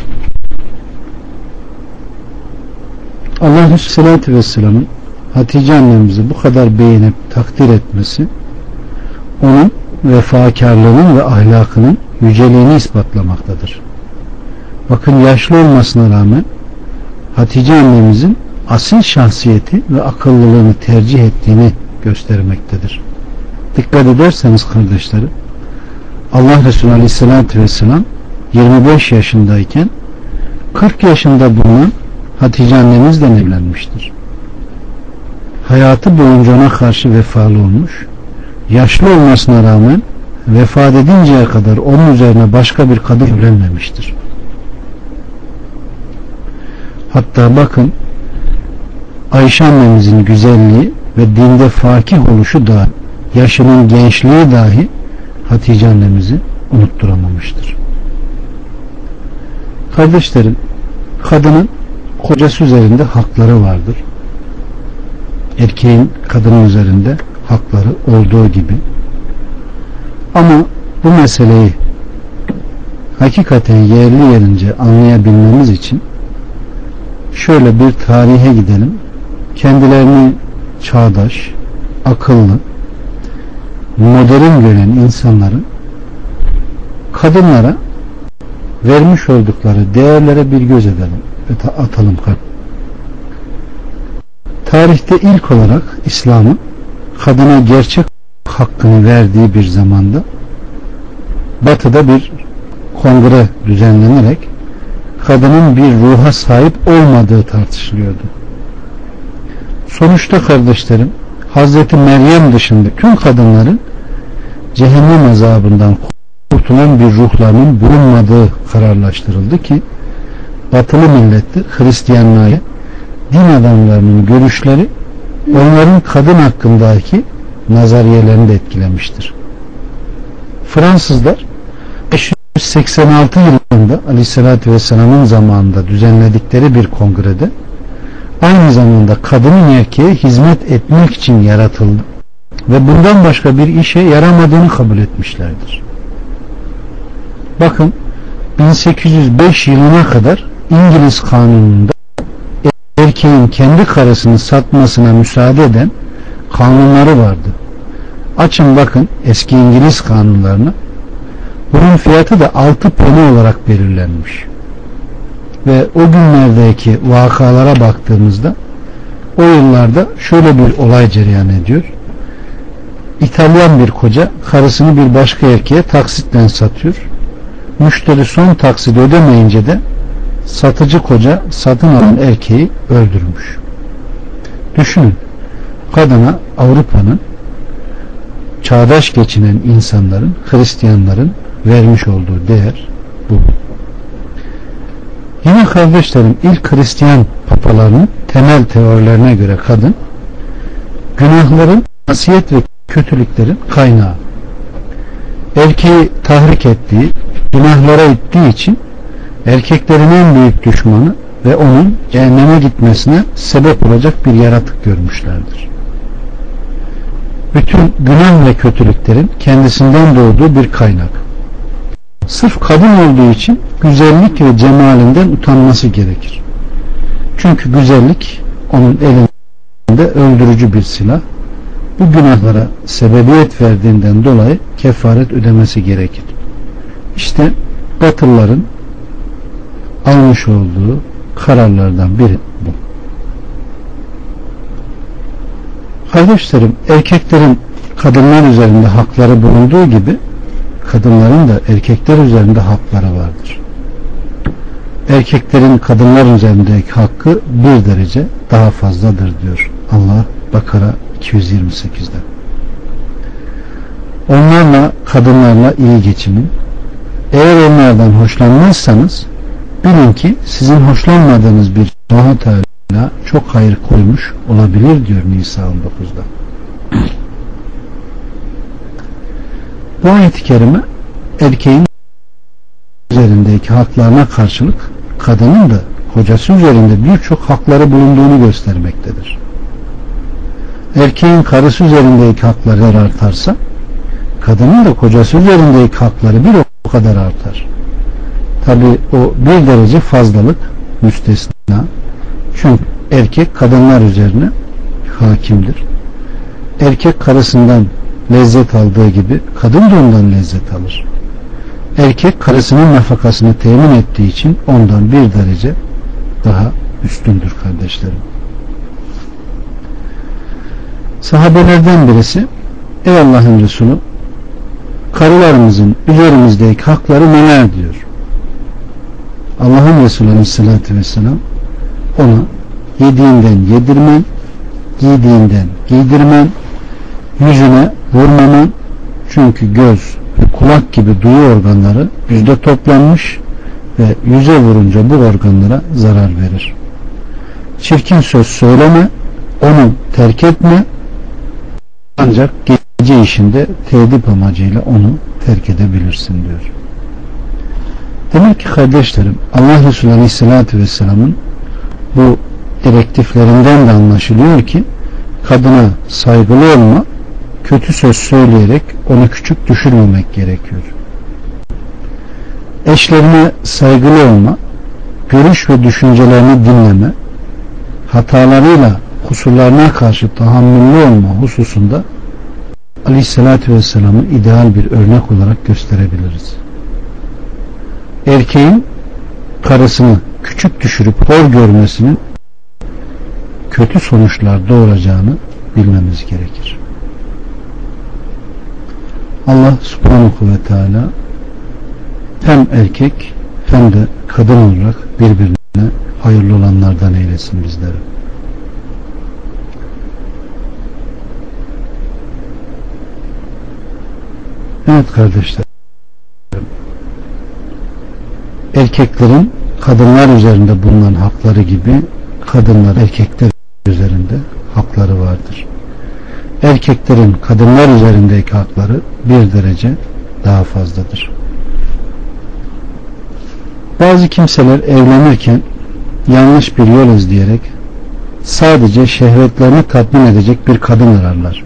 Allah Aleyhisselatü Vesselam'ın Hatice annemizi bu kadar beğenip takdir etmesi onun vefakarlığının ve ahlakının yüceliğini ispatlamaktadır. Bakın yaşlı olmasına rağmen Hatice annemizin asil şahsiyeti ve akıllılığını tercih ettiğini göstermektedir. Dikkat ederseniz kardeşlerim Allah Resulü Aleyhisselatü Vesselam yirmi beş yaşındayken kırk yaşında bulunan Hatice annemizle evlenmiştir. Hayatı boyunca ona karşı vefalı olmuş, yaşlı olmasına rağmen vefat edinceye kadar onun üzerine başka bir kadın evlenmemiştir. Hatta bakın Ayşe annemizin güzelliği ve dinde fakih oluşu da yaşının gençliği dahi Hatice annemizi unutturamamıştır. Kardeşlerim, kadının kocası üzerinde hakları vardır. Erkeğin kadının üzerinde hakları olduğu gibi. Ama bu meseleyi hakikaten yerli yerince anlayabilmemiz için şöyle bir tarihe gidelim. Kendilerini çağdaş, akıllı, modern gören insanların kadınlara vermiş oldukları değerlere bir göz edelim ve atalım. Tarihte ilk olarak İslam'ın kadına gerçek hakkını verdiği bir zamanda Batı'da bir kongre düzenlenerek kadının bir ruha sahip olmadığı tartışılıyordu. Sonuçta kardeşlerim Hazreti Meryem dışında tüm kadınların cehennem azabından kurtulan bir ruhlarının bulunmadığı kararlaştırıldı ki Batılı milletler Hristiyanlığa din adamlarının görüşleri onların kadın hakkındaki nazariyelerini de etkilemiştir. Fransızlar beş yüz seksen altı yılında Aleyhisselatü Vesselam'ın zamanında düzenledikleri bir kongrede aynı zamanda kadının erkeğe hizmet etmek için yaratıldı ve bundan başka bir işe yaramadığını kabul etmişlerdir. Bakın, bin sekiz yüz beş yılına kadar İngiliz kanununda erkeğin kendi karısını satmasına müsaade eden kanunları vardı. Açın bakın eski İngiliz kanunlarına. Bunun fiyatı da altı peni olarak belirlenmiş. Ve o günlerdeki vakalara baktığımızda o yıllarda şöyle bir olay cereyan ediyor. İtalyan bir koca karısını bir başka erkeğe taksitle satıyor. Müşteri son taksidi ödemeyince de satıcı koca satın alan erkeği öldürmüş. Düşünün, kadına Avrupa'nın çağdaş geçinen insanların, Hristiyanların vermiş olduğu değer bu. Yine kardeşlerim, ilk Hristiyan papalarının temel teorilerine göre kadın günahların, masiyet ve kötülüklerin kaynağı. Erkeği tahrik ettiği, günahlara ittiği için erkeklerin en büyük düşmanı ve onun cehenneme gitmesine sebep olacak bir yaratık görmüşlerdir. Bütün günah ve kötülüklerin kendisinden doğduğu bir kaynak. Sırf kadın olduğu için güzellik ve cemalinden utanması gerekir. Çünkü güzellik onun elinde öldürücü bir silah. Bu günahlara sebebiyet verdiğinden dolayı kefaret ödemesi gerekir. İşte Batılıların almış olduğu kararlardan biri bu. Kardeşlerim, erkeklerin kadınlar üzerinde hakları bulunduğu gibi kadınların da erkekler üzerinde hakları vardır. Erkeklerin kadınlar üzerindeki hakkı bir derece daha fazladır diyor Allah Bakara iki yüz yirmi sekiz'de. Onlarla, kadınlarla iyi geçinin. Eğer onlardan hoşlanmazsanız bilin ki sizin hoşlanmadığınız bir Allah Teala çok hayır koymuş olabilir diyor Nisa on dokuz'da. Bu ayet-i kerime erkeğin üzerindeki haklarına karşılık kadının da kocası üzerinde birçok hakları bulunduğunu göstermektedir. Erkeğin karısı üzerindeki hakları artarsa kadının da kocası üzerindeki hakları bir o kadar artar. Tabi o bir derece fazlalık müstesna. Çünkü erkek kadınlar üzerine hakimdir. Erkek karısından lezzet aldığı gibi kadın da ondan lezzet alır. Erkek karısının nafakasını temin ettiği için ondan bir derece daha üstündür kardeşlerim. Sahabelerden birisi, ey Allah'ın Resulü, karılarımızın üzerimizdeki hakları neler diyor. Allah'ın Resulü Aleyhisselatü Vesselam ona yediğinden yedirmen, giydiğinden giydirmen, yüzüne vurmaman, çünkü göz ve kulak gibi duyu organları yüzde toplanmış ve yüze vurunca bu organlara zarar verir. Çirkin söz söyleme, onu terk etme, ancak gece işinde tedip amacıyla onu terk edebilirsin diyor. Demek ki kardeşlerim, Allah Resulü Aleyhisselatü Vesselam'ın bu direktiflerinden de anlaşılıyor ki kadına saygılı olma, kötü söz söyleyerek onu küçük düşürmemek gerekiyor. Eşlerine saygılı olma, görüş ve düşüncelerini dinleme, hatalarıyla kusurlarına karşı tahammüllü olma hususunda Aleyhisselatü Vesselam'ı ideal bir örnek olarak gösterebiliriz. Erkeğin karısını küçük düşürüp hor görmesinin kötü sonuçlar doğuracağını bilmemiz gerekir. Allah Subhanahu ve Teala hem erkek hem de kadın olarak birbirine hayırlı olanlardan eylesin bizleri. Evet kardeşler, erkeklerin kadınlar üzerinde bulunan hakları gibi kadınlar erkekler üzerinde hakları vardır. Erkeklerin kadınlar üzerindeki hakları bir derece daha fazladır. Bazı kimseler evlenirken yanlış bir yol izleyerek sadece şehvetlerini tatmin edecek bir kadın ararlar.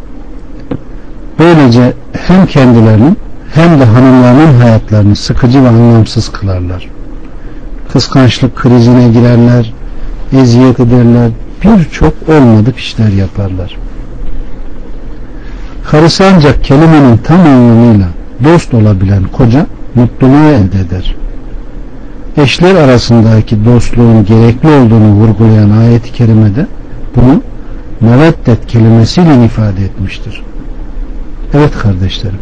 Böylece hem kendilerinin hem de hanımlarının hayatlarını sıkıcı ve anlamsız kılarlar. Kıskançlık krizine girerler, eziyet ederler, birçok olmadık işler yaparlar. Karısı ancak kelimenin tam anlamıyla dost olabilen koca mutluluğu elde eder. Eşler arasındaki dostluğun gerekli olduğunu vurgulayan ayet-i kerimede bunu meveddet kelimesiyle ifade etmiştir. Evet kardeşlerim,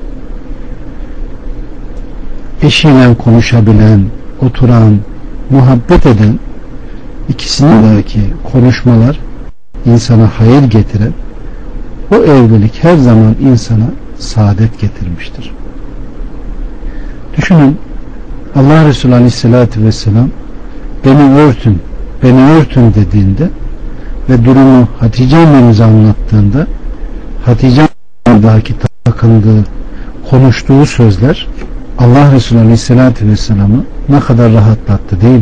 eşiyle konuşabilen, oturan, muhabbet eden, ikisindeki konuşmalar insana hayır getiren, o evlilik her zaman insana saadet getirmiştir. Düşünün, Allah Resulü Aleyhisselatü Vesselam beni örtün, beni örtün dediğinde ve durumu Hatice annemize anlattığında Hatice annemizdeki takındığı, konuştuğu sözler Allah Resulü Aleyhisselatü Vesselam'ı ne kadar rahatlattı değil mi?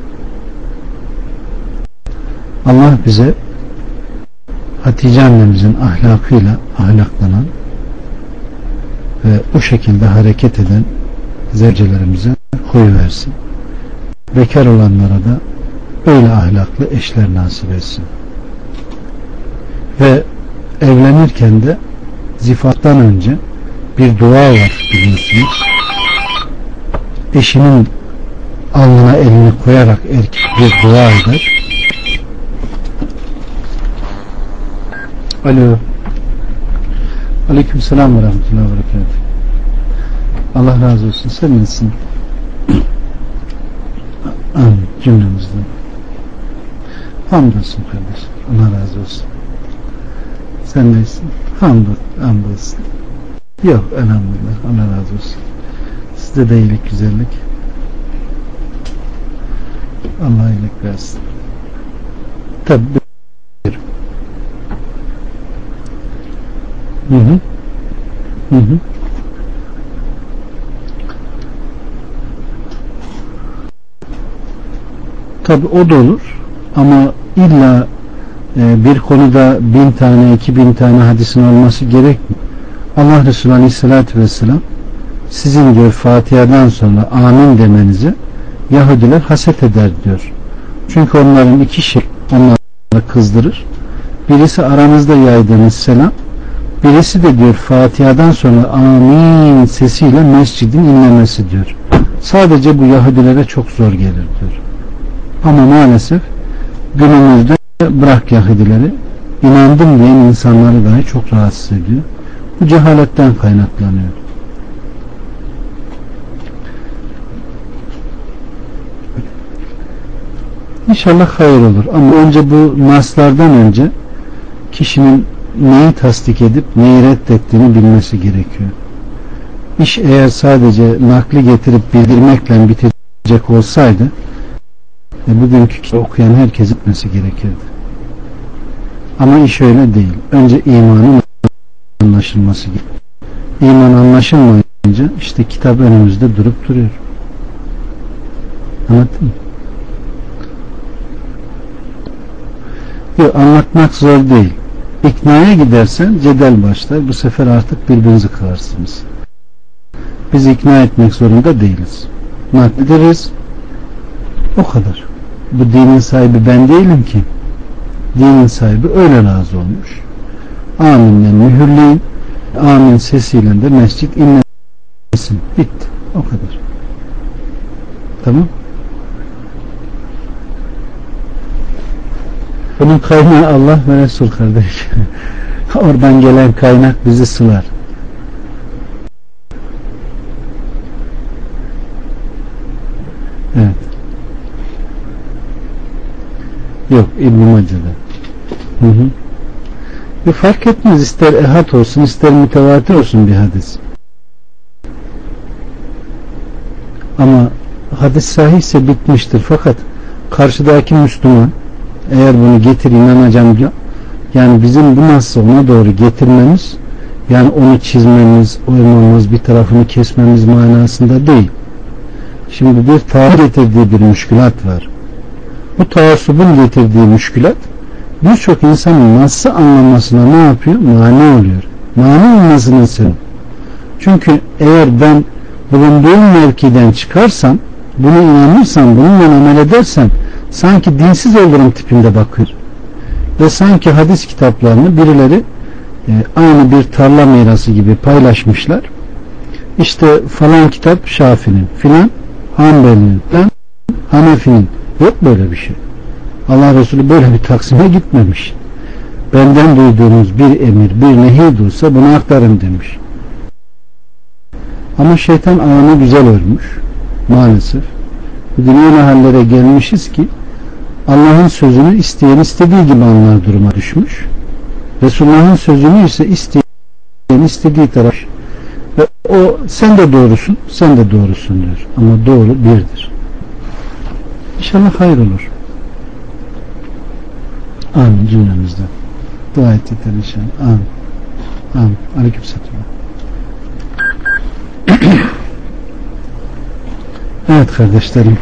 Allah bize Hatice annemizin ahlakıyla ahlaklanan ve o şekilde hareket eden zevcelerimize koyuversin. Bekar olanlara da öyle ahlaklı eşler nasip etsin. Ve evlenirken de zifattan önce bir dua var biliyorsunuz. Eşinin alnına elini koyarak erkek bir dua eder. Alo. Aleykümselam ve rahmetullahi ve berekatuhu. Allah razı olsun. Sen nesin? Amin. Cümlemizden. Hamdolsun kardeşim. Allah razı olsun. Sen nesin? Hamdolsun. Hamdolsun. Yok elhamdülillah. Allah razı olsun. Sizde de iyilik, güzellik. Allah iyilik versin. Tabi. Hı hı. Hı hı. Tabi o da olur ama illa e, bir konuda bin tane, iki bin tane hadisin olması gerekmiyor. Allah Resulü Aleyhisselatü Vesselam sizin diyor Fatiha'dan sonra amin demenizi Yahudiler haset eder diyor. Çünkü onların iki şey onları kızdırır. Birisi aranızda yaydığınız selam, birisi de diyor Fatiha'dan sonra amin sesiyle mescidin inlemesi diyor. Sadece bu Yahudilere çok zor gelir diyor. Ama maalesef günümüzde bırak Yahudileri, inandım diyen insanları dahi çok rahatsız ediyor. Bu cehaletten kaynaklanıyor. İnşallah hayır olur. Ama önce bu naslardan önce kişinin neyi tasdik edip neyi reddettiğini bilmesi gerekiyor. İş eğer sadece nakli getirip bildirmekle bitecek olsaydı e, bugünkü kitap okuyan herkes etmesi gerekirdi. Ama iş öyle değil. Önce imanın anlaşılması gerekiyor. İman anlaşılmayınca işte kitap önümüzde durup duruyor. Anladın mı? Yok, anlatmak zor değil. İknaya gidersen cedel başlar. Bu sefer artık birbirinizi kırarsınız. Biz ikna etmek zorunda değiliz. Naklederiz. O kadar. Bu dinin sahibi ben değilim ki. Dinin sahibi öyle razı olmuş. Aminle mühürleyin. Amin sesiyle de mescit inlesin. Bitti. O kadar. Tamam. Bunun kaynağı Allah ve Resul kardeş. Oradan gelen kaynak bizi sılar. Evet. Yok, İbn-i Mace'de. Hı hı. Bir fark etmez, ister ehad olsun ister mütevatir olsun bir hadis. Ama hadis sahihse bitmiştir. Fakat karşıdaki Müslüman eğer bunu getir inanacağım diyor. Yani bizim bu nasıl ona doğru getirmemiz, yani onu çizmemiz, oymamız, bir tarafını kesmemiz manasında değil. Şimdi bir tağ getirdiği bir müşkülat var. Bu taassubun getirdiği müşkülat birçok insanın nasıl anlamasına ne yapıyor? Mani oluyor. Mani olmasının sebebi. Çünkü eğer ben bulunduğum mevkiden çıkarsam, bunu inanırsam, bununla amel edersem sanki dinsiz olurum tipinde bakıyor. Ve sanki hadis kitaplarını birileri e, aynı bir tarla mirası gibi paylaşmışlar. İşte falan kitap Şafi'nin, filan Hanbeli'nin, filan Hanefi'nin. Yok böyle bir şey. Allah Resulü böyle bir taksime gitmemiş. Benden duyduğunuz bir emir, bir nehi duysa bunu aktarın demiş. Ama şeytan ağını güzel örmüş. Maalesef. Bu dünya hallere gelmişiz ki Allah'ın sözünü isteyen istediği gibi anlar duruma düşmüş. Resulullah'ın sözünü ise isteyen istediği taraf. Ve o sen de doğrusun, sen de doğrusun diyor. Ama doğru birdir. İnşallah hayır olur. Amin cümlemizde. Dua et yeter inşallah. Amin. Amin. Aleykümselam. Evet kardeşlerim.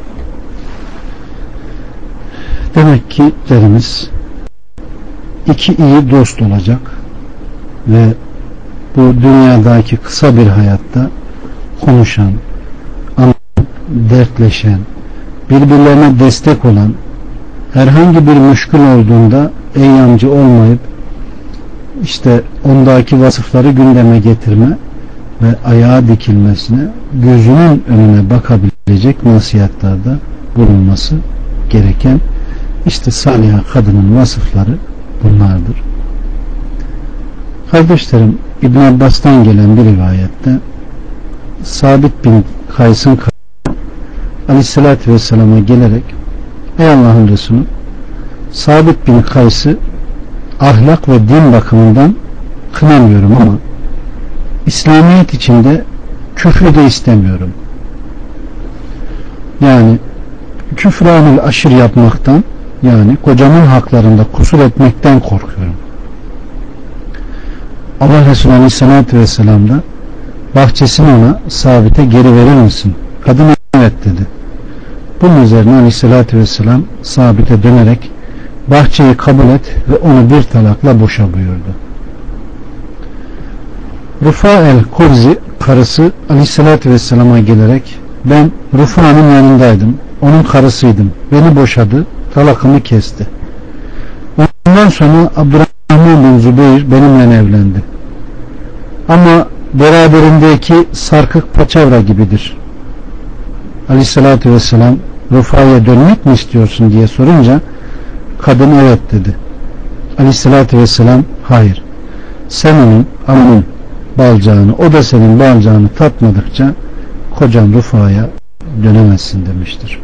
Demek ki derimiz iki iyi dost olacak ve bu dünyadaki kısa bir hayatta konuşan, dertleşen, birbirlerine destek olan, herhangi bir müşkül olduğunda eyyamcı olmayıp işte ondaki vasıfları gündeme getirme ve ayağa dikilmesine, gözünün önüne bakabilecek nasihatlarda bulunması gereken işte saliha kadının vasıfları bunlardır. Kardeşlerim, İbn Abbas'tan gelen bir rivayette Sabit bin Kays'ın Aleyhisselatü Vesselam'a gelerek ey Allah'ın Resulü, Sabit bin Kays'ı ahlak ve din bakımından kınamıyorum ama İslamiyet içinde küfrü de istemiyorum. Yani küfranül aşır yapmaktan, yani kocamın haklarında kusur etmekten korkuyorum. Allah Resulü Aleyhisselatü Vesselam da bahçesini ona Sabit'e geri verir misin? Kadın evet dedi. Bunun üzerine Aleyhisselatü Vesselam Sabit'e dönerek bahçeyi kabul et ve onu bir talakla boşa buyurdu. Rufa el-Kurzi karısı Aleyhisselatü Vesselam'a gelerek ben Rufa'nın yanındaydım, onun karısıydım, beni boşadı, talakımı kesti. Ondan sonra Abdurrahman bin Zübeyir benimle evlendi. Ama beraberindeki sarkık paçavra gibidir. Aleyhissalatü vesselam Rufa'ya dönmek mi istiyorsun diye sorunca kadın evet dedi. Aleyhissalatü vesselam hayır, sen onun onun balcağını, o da senin balcağını tatmadıkça kocan Rufa'ya dönemezsin demiştir.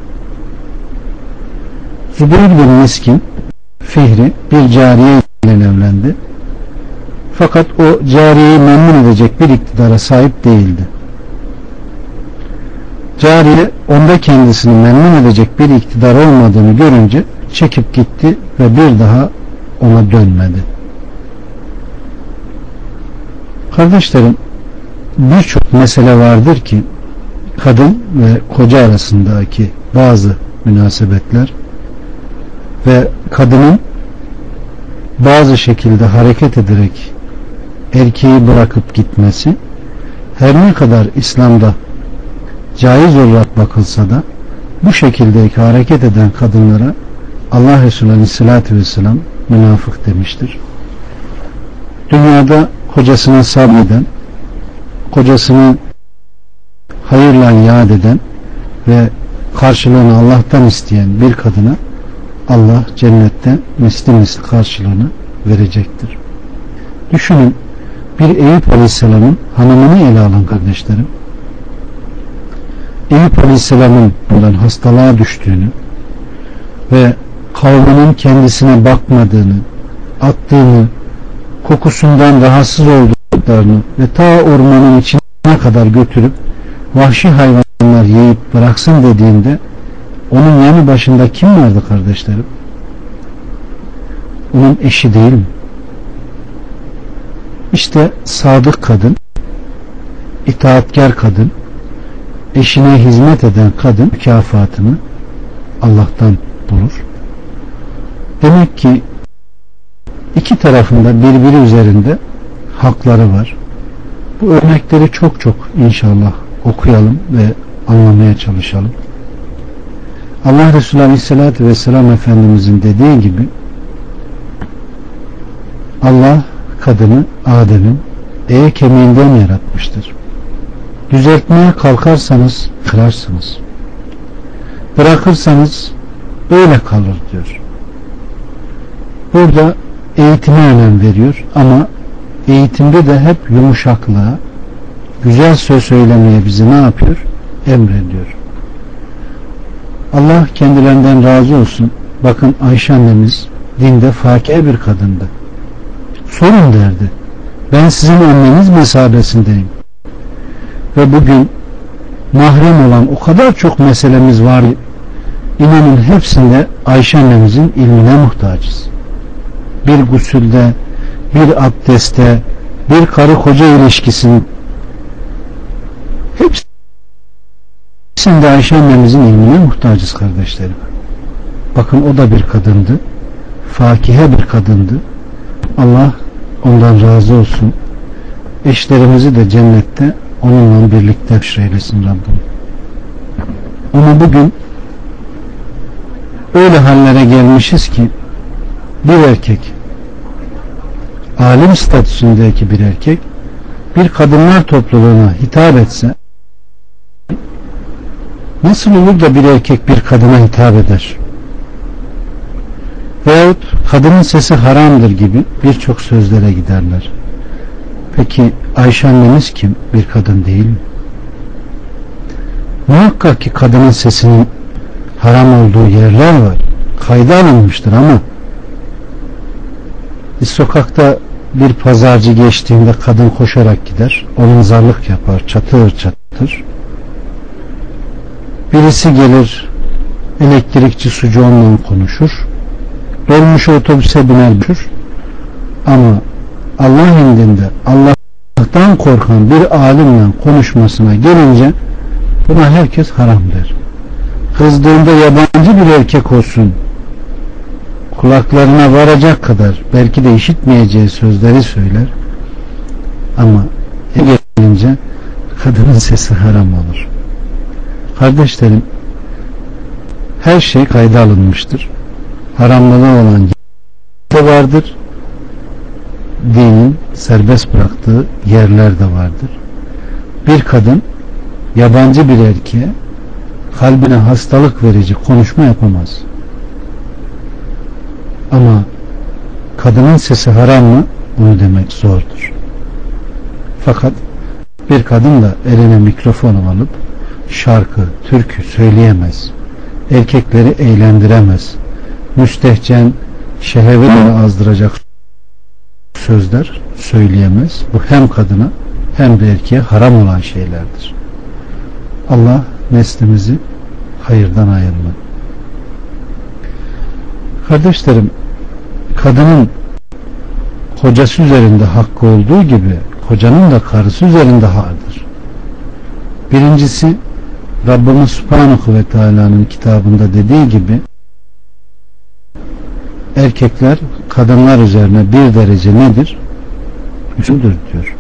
Zübeyir bin Miskin Fihri bir cariye ile evlendi. Fakat o cariyeyi memnun edecek bir iktidara sahip değildi. Cariye onda kendisini memnun edecek bir iktidar olmadığını görünce çekip gitti ve bir daha ona dönmedi. Kardeşlerim, birçok mesele vardır ki kadın ve koca arasındaki bazı münasebetler ve kadının bazı şekilde hareket ederek erkeği bırakıp gitmesi her ne kadar İslam'da caiz olarak bakılsa da bu şekildeki hareket eden kadınlara Allah Resulü Aleyhisselatü Vesselam münafık demiştir. Dünyada kocasına sabreden, kocasını hayırla yad eden ve karşılığını Allah'tan isteyen bir kadına Allah cennette misli misli karşılığını verecektir. Düşünün, bir Eyüp Aleyhisselam'ın hanımını ele alın kardeşlerim. Eyüp Aleyhisselam'ın bundan hastalığa düştüğünü ve kavminin kendisine bakmadığını, attığını, kokusundan rahatsız olduklarını ve ta ormanın içine kadar götürüp vahşi hayvanlar yiyip bıraksın dediğinde onun yanı başında kim vardı kardeşlerim? onun eşi değil mi? İşte sadık kadın, itaatkar kadın, eşine hizmet eden kadın mükafatını Allah'tan bulur. Demek ki iki tarafında birbiri üzerinde hakları var. Bu örnekleri çok çok inşallah okuyalım ve anlamaya çalışalım. Allah Resulü Aleyhisselatü Vesselam Efendimizin dediği gibi Allah kadını Adem'in eye kemiğinden yaratmıştır. Düzeltmeye kalkarsanız kırarsınız. Bırakırsanız öyle kalır diyor. Burada eğitime önem veriyor ama eğitimde de hep yumuşaklığa, güzel söz söylemeye bizi ne yapıyor? Emrediyor. Allah kendilerinden razı olsun. Bakın Ayşe annemiz dinde fakir bir kadındı. Sorun derdi. Ben sizin anneniz mesabesindeyim. Ve bugün mahrem olan o kadar çok meselemiz var. İnanın hepsinde Ayşe annemizin ilmine muhtacız. Bir gusülde, bir abdestte, bir karı koca ilişkisinin hepsinde Ayşe annemizin ilmine muhtacız kardeşlerim. Bakın o da bir kadındı. Fakihe bir kadındı. Allah ondan razı olsun. Eşlerimizi de cennette onunla birlikte eylesin Rabbim. Ama bugün öyle hallere gelmişiz ki bir erkek, alim statüsündeki bir erkek bir kadınlar topluluğuna hitap etse nasıl olur da bir erkek bir kadına hitap eder? Veyahut kadının sesi haramdır gibi birçok sözlere giderler. Peki Ayşe annemiz kim? Bir kadın değil mi? Muhakkak ki kadının sesinin haram olduğu yerler var. Kayda alınmıştır ama biz sokakta bir pazarcı geçtiğinde kadın koşarak gider. Olunzarlık yapar. Çatır çatır. Birisi gelir, elektrikçi sucu onunla konuşur. Dolmuş otobüse biner düşür. Ama Allah indinde Allah'tan korkan bir alimle konuşmasına gelince buna herkes haram der. Kızdığında yabancı bir erkek olsun, kulaklarına varacak kadar belki de işitmeyeceği sözleri söyler ama gelince kadının sesi haram olur. Kardeşlerim, her şey kayda alınmıştır. Haramlığı olan de vardır. Dinin serbest bıraktığı yerler de vardır. Bir kadın yabancı bir erkeğe kalbine hastalık verici konuşma yapamaz. Ama kadının sesi haram mı? Bunu demek zordur. Fakat bir kadın da eline mikrofon alıp şarkı, türkü söyleyemez. Erkekleri eğlendiremez. Müstehcen, şehvetleri azdıracak sözler söyleyemez. Bu hem kadına hem de erkeğe haram olan şeylerdir. Allah neslimizi hayırdan ayırma. Kardeşlerim, kadının kocası üzerinde hakkı olduğu gibi kocanın da karısı üzerinde hakkıdır. Birincisi, Rabbimiz Subhanahu ve Teala'nın kitabında dediği gibi erkekler kadınlar üzerine bir derece nedir? Üstündür diyor.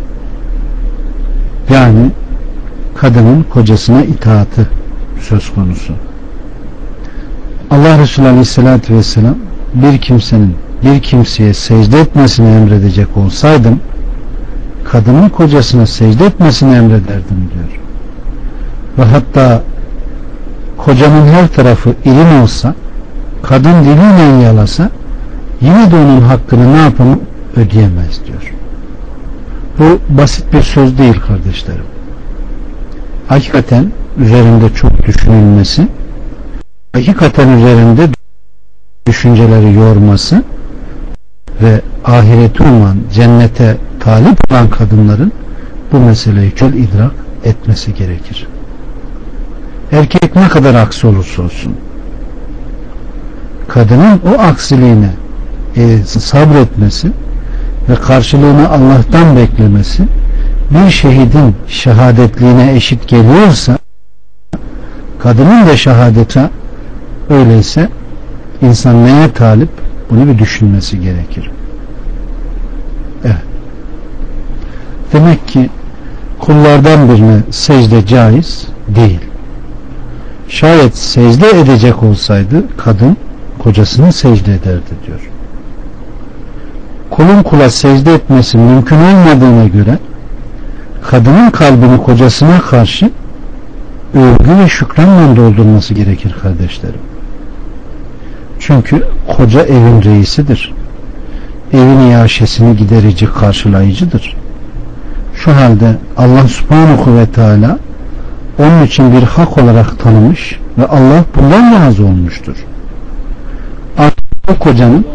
Yani kadının kocasına itaatı söz konusu. Allah Resulü Aleyhisselatü Vesselam bir kimsenin bir kimseye secde etmesini emredecek olsaydım kadının kocasına secde etmesini emrederdim diyor. Ve hatta kocanın her tarafı ilim olsa, kadın diliyle yalasa yine de onun hakkını ne yapalım? Ödeyemez diyor. Bu basit bir söz değil kardeşlerim. Hakikaten üzerinde çok düşünülmesi, hakikaten üzerinde düşünceleri yorması ve ahireti olan cennete talip olan kadınların bu meseleyi çok idrak etmesi gerekir. Erkek ne kadar aksi olursa olsun kadının o aksiliğine e, sabretmesi ve karşılığını Allah'tan beklemesi bir şehidin şehadetliğine eşit geliyorsa, kadının da şehadete öyleyse insan neye talip? Bunu bir düşünmesi gerekir. Evet. Demek ki kullardan birine secde caiz değil. Şayet secde edecek olsaydı kadın kocasını secde ederdi diyor. Kulun kula secde etmesi mümkün olmadığına göre kadının kalbini kocasına karşı övgü ve şükranla doldurması gerekir kardeşlerim. Çünkü koca evin reisidir. Evin iaşesini giderici, karşılayıcıdır. Şu halde Allah subhanahu ve teala onun için bir hak olarak tanımış ve Allah bundan razı olmuştur. Artık o kocanın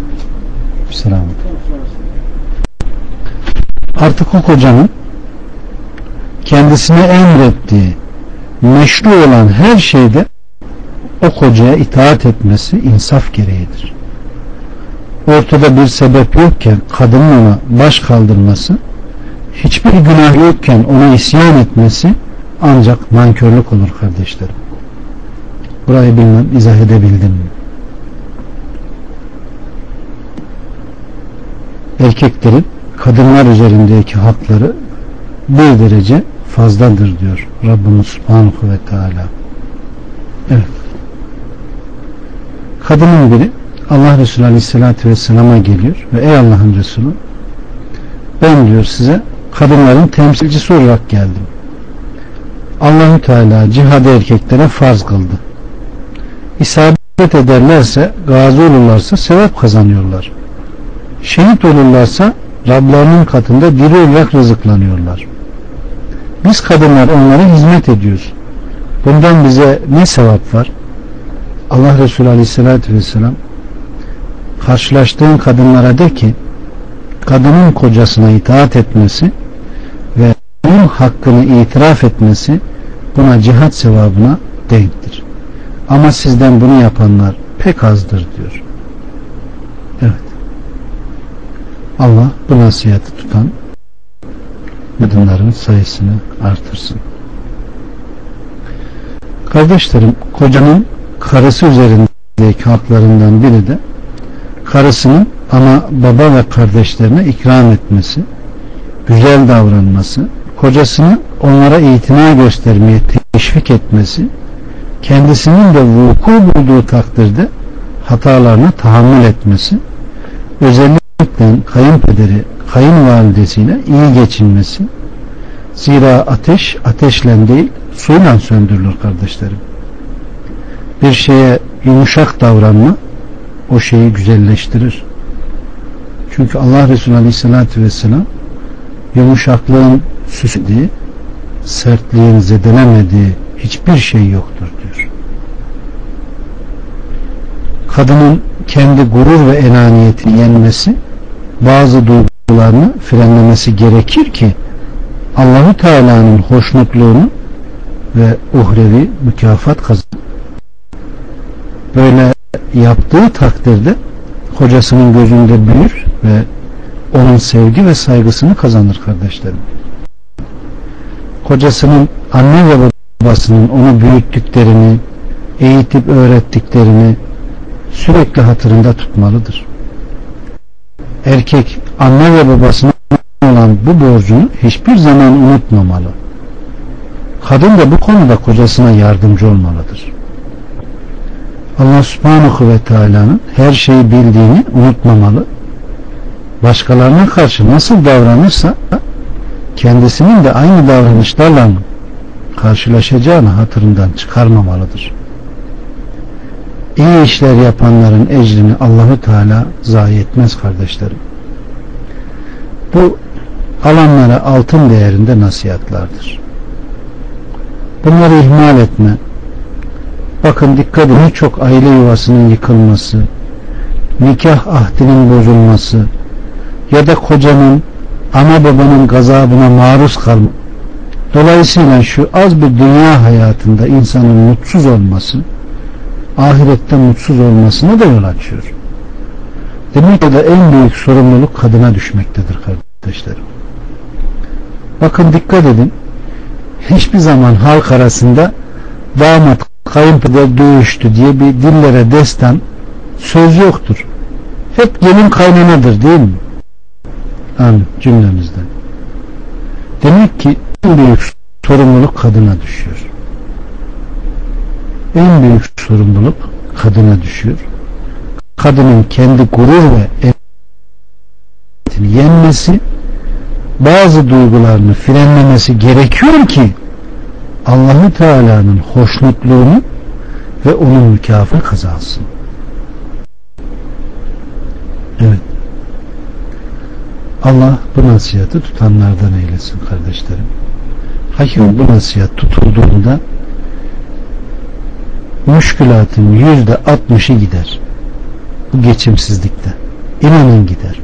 artık o kocanın kendisine emrettiği meşru olan her şeyde o kocaya itaat etmesi insaf gereğidir. Ortada bir sebep yokken kadının ona baş kaldırması, hiçbir günah yokken ona isyan etmesi ancak nankörlük olur kardeşlerim. Burayı bilmem izah edebildim mi? Erkeklerin kadınlar üzerindeki hakları bir derece fazladır diyor Rabbimiz Subhanahu ve Teala. Evet. Kadının biri Allah Resulü Aleyhisselatü Vesselam'a geliyor ve ey Allah'ın Resulü, ben diyor size kadınların temsilcisi olarak geldim. Allah-u Teala cihadı erkeklere farz kıldı. İsabet ederlerse, gazi olurlarsa sevap kazanıyorlar. Şehit olurlarsa Rablarının katında diri olarak rızıklanıyorlar. Biz kadınlar onlara hizmet ediyoruz. Bundan bize ne sevap var? Allah Resulü Aleyhisselatü Vesselam, karşılaştığın kadınlara de ki kadının kocasına itaat etmesi ve onun hakkını itiraf etmesi buna cihat sevabına denktir. Ama sizden bunu yapanlar pek azdır diyor. Evet. Allah bu nasihatı tutan kadınların sayısını artırsın. Kardeşlerim, kocanın karısı üzerindeki haklarından biri de karısının ana, baba ve kardeşlerine ikram etmesi, güzel davranması, kocasını onlara itina göstermeye teşvik etmesi, kendisinin de vuku bulduğu takdirde hatalarına tahammül etmesi, özellikle kayınpederi, kayınvalidesiyle iyi geçinmesi. Zira ateş ateşle değil suyla söndürülür kardeşlerim. Bir şeye yumuşak davranma o şeyi güzelleştirir. Çünkü Allah Resulü Aleyhisselatü Vesselam yumuşaklığın süslediği, sertliğin zedelemediği hiçbir şey yoktur diyor. Kadının kendi gurur ve enaniyetini yenmesi, bazı duygularını frenlemesi gerekir ki Allah-u Teala'nın hoşnutluğunu ve uhrevi mükafat kazansın. Böyle yaptığı takdirde kocasının gözünde büyür ve onun sevgi ve saygısını kazanır kardeşlerim. Kocasının anne ve babasının onu büyüttüklerini, eğitip öğrettiklerini sürekli hatırında tutmalıdır. Erkek anne ve babasına olan bu borcunu hiçbir zaman unutmamalı. Kadın da bu konuda kocasına yardımcı olmalıdır. Allah Subhanahu ve Teala'nın her şeyi bildiğini unutmamalı. Başkalarına karşı nasıl davranırsa kendisinin de aynı davranışlarla karşılaşacağını hatırından çıkarmamalıdır. İyi işler yapanların ecrini Allah-u Teala zayi etmez kardeşlerim. Bu alanlara altın değerinde nasihatlardır. Bunları ihmal etme. Bakın dikkat edin, çok aile yuvasının yıkılması, nikah ahdinin bozulması ya da kocanın ana babanın gazabına maruz kalma. Dolayısıyla şu az bir dünya hayatında insanın mutsuz olması, ahirette mutsuz olmasına da yol açıyor. Demek ki de en büyük sorumluluk kadına düşmektedir kardeşlerim. Bakın dikkat edin. Hiçbir zaman halk arasında damat kayınpeder dövüştü diye bir dillere destan söz yoktur. Hep gelin kaynanadır değil mi? Amin cümlemizden. Demek ki en büyük sorumluluk kadına düşüyor. En büyük sorumluluk kadına düşüyor. Kadının kendi gurur ve emanetini yenmesi, bazı duygularını frenlemesi gerekiyor ki Allah-u Teala'nın hoşnutluğunu ve onun mükafatını kazansın. Evet. Allah bu nasihatı tutanlardan eylesin kardeşlerim. Hakikaten bu nasihat tutulduğunda müşkülatın yüzde altmışı gider. Bu geçimsizlikte. İnanın gider.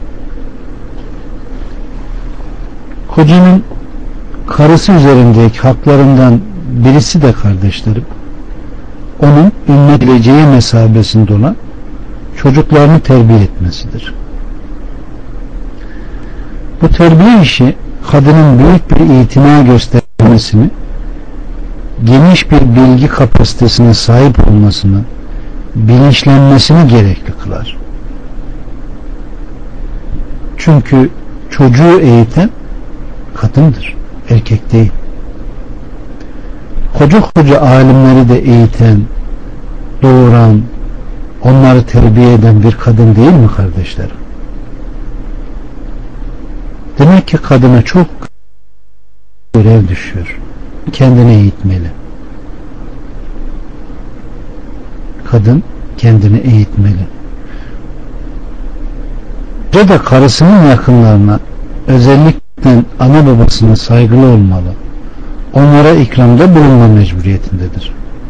Kocanın karısı üzerindeki haklarından birisi de kardeşlerim, onun ümmetileceği mesabesinde olan çocuklarını terbiye etmesidir. Bu terbiye işi kadının büyük bir itina göstermesini, geniş bir bilgi kapasitesine sahip olmasını, bilinçlenmesini gerekli kılar. Çünkü çocuğu eğiten kadındır, erkek değil. Koca koca alimleri de eğiten, doğuran, onları terbiye eden bir kadın değil mi kardeşlerim? Demek ki kadına çok görev düşüyor. Kendini eğitmeli. Kadın kendini eğitmeli. Ya da karısının yakınlarına, özellikle ana babasına saygılı olmalı. Onlara ikramda bulunma mecburiyetindedir.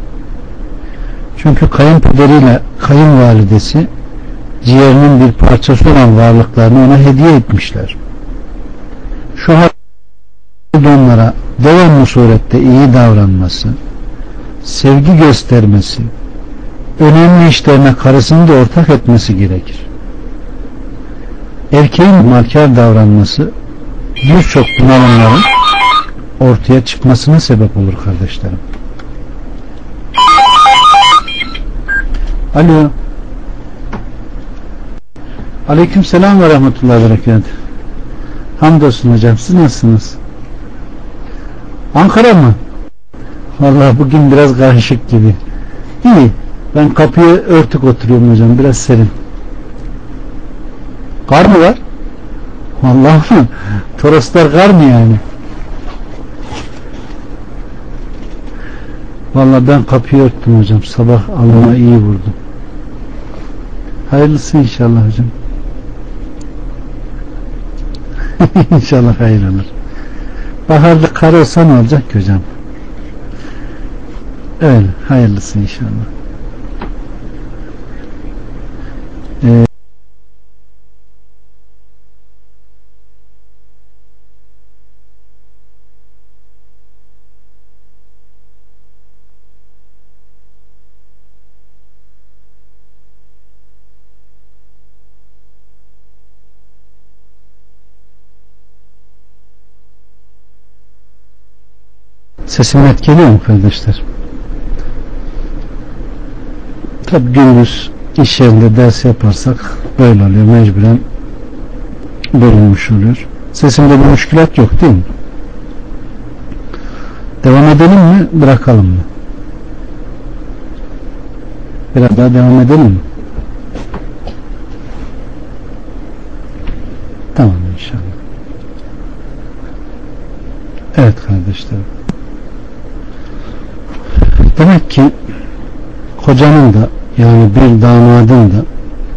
Çünkü kayınpederiyle kayınvalidesi ciğerinin bir parçası olan varlıklarını ona hediye etmişler. Şu halde onlara devamlı surette iyi davranması, sevgi göstermesi, önemli işlerine karısını da ortak etmesi gerekir. Erkeğin markar davranması birçok bunalımların ortaya çıkmasına sebep olur kardeşlerim. Alo. Aleyküm selam ve rahmetullahi ve berekatuhu. Hamdolsun hocam, siz nasılsınız? Ankara mı? Vallahi bugün biraz karışık gibi. İyi. Ben kapıyı örtük oturuyorum hocam, biraz serin. Kar mı var? Vallahi mı? Toroslar kar mı yani? Vallahi ben kapıyı örttüm hocam. Sabah alnıma iyi vurdum. Hayırlısı inşallah hocam. İnşallah hayır olur. Baharda kar olsa ne olacak ki hocam? Öyle. Hayırlısı inşallah. Ee, Sesim net geliyor mu kardeşler? Tabi gündüz iş yerinde ders yaparsak böyle oluyor, mecburen bölünmüş oluyor. Sesimde bir müşkülat yok değil mi? Devam edelim mi, bırakalım mı? Biraz daha devam edelim mi? Tamam inşallah. Evet kardeşlerim. Demek ki kocanın da, yani bir damadın da,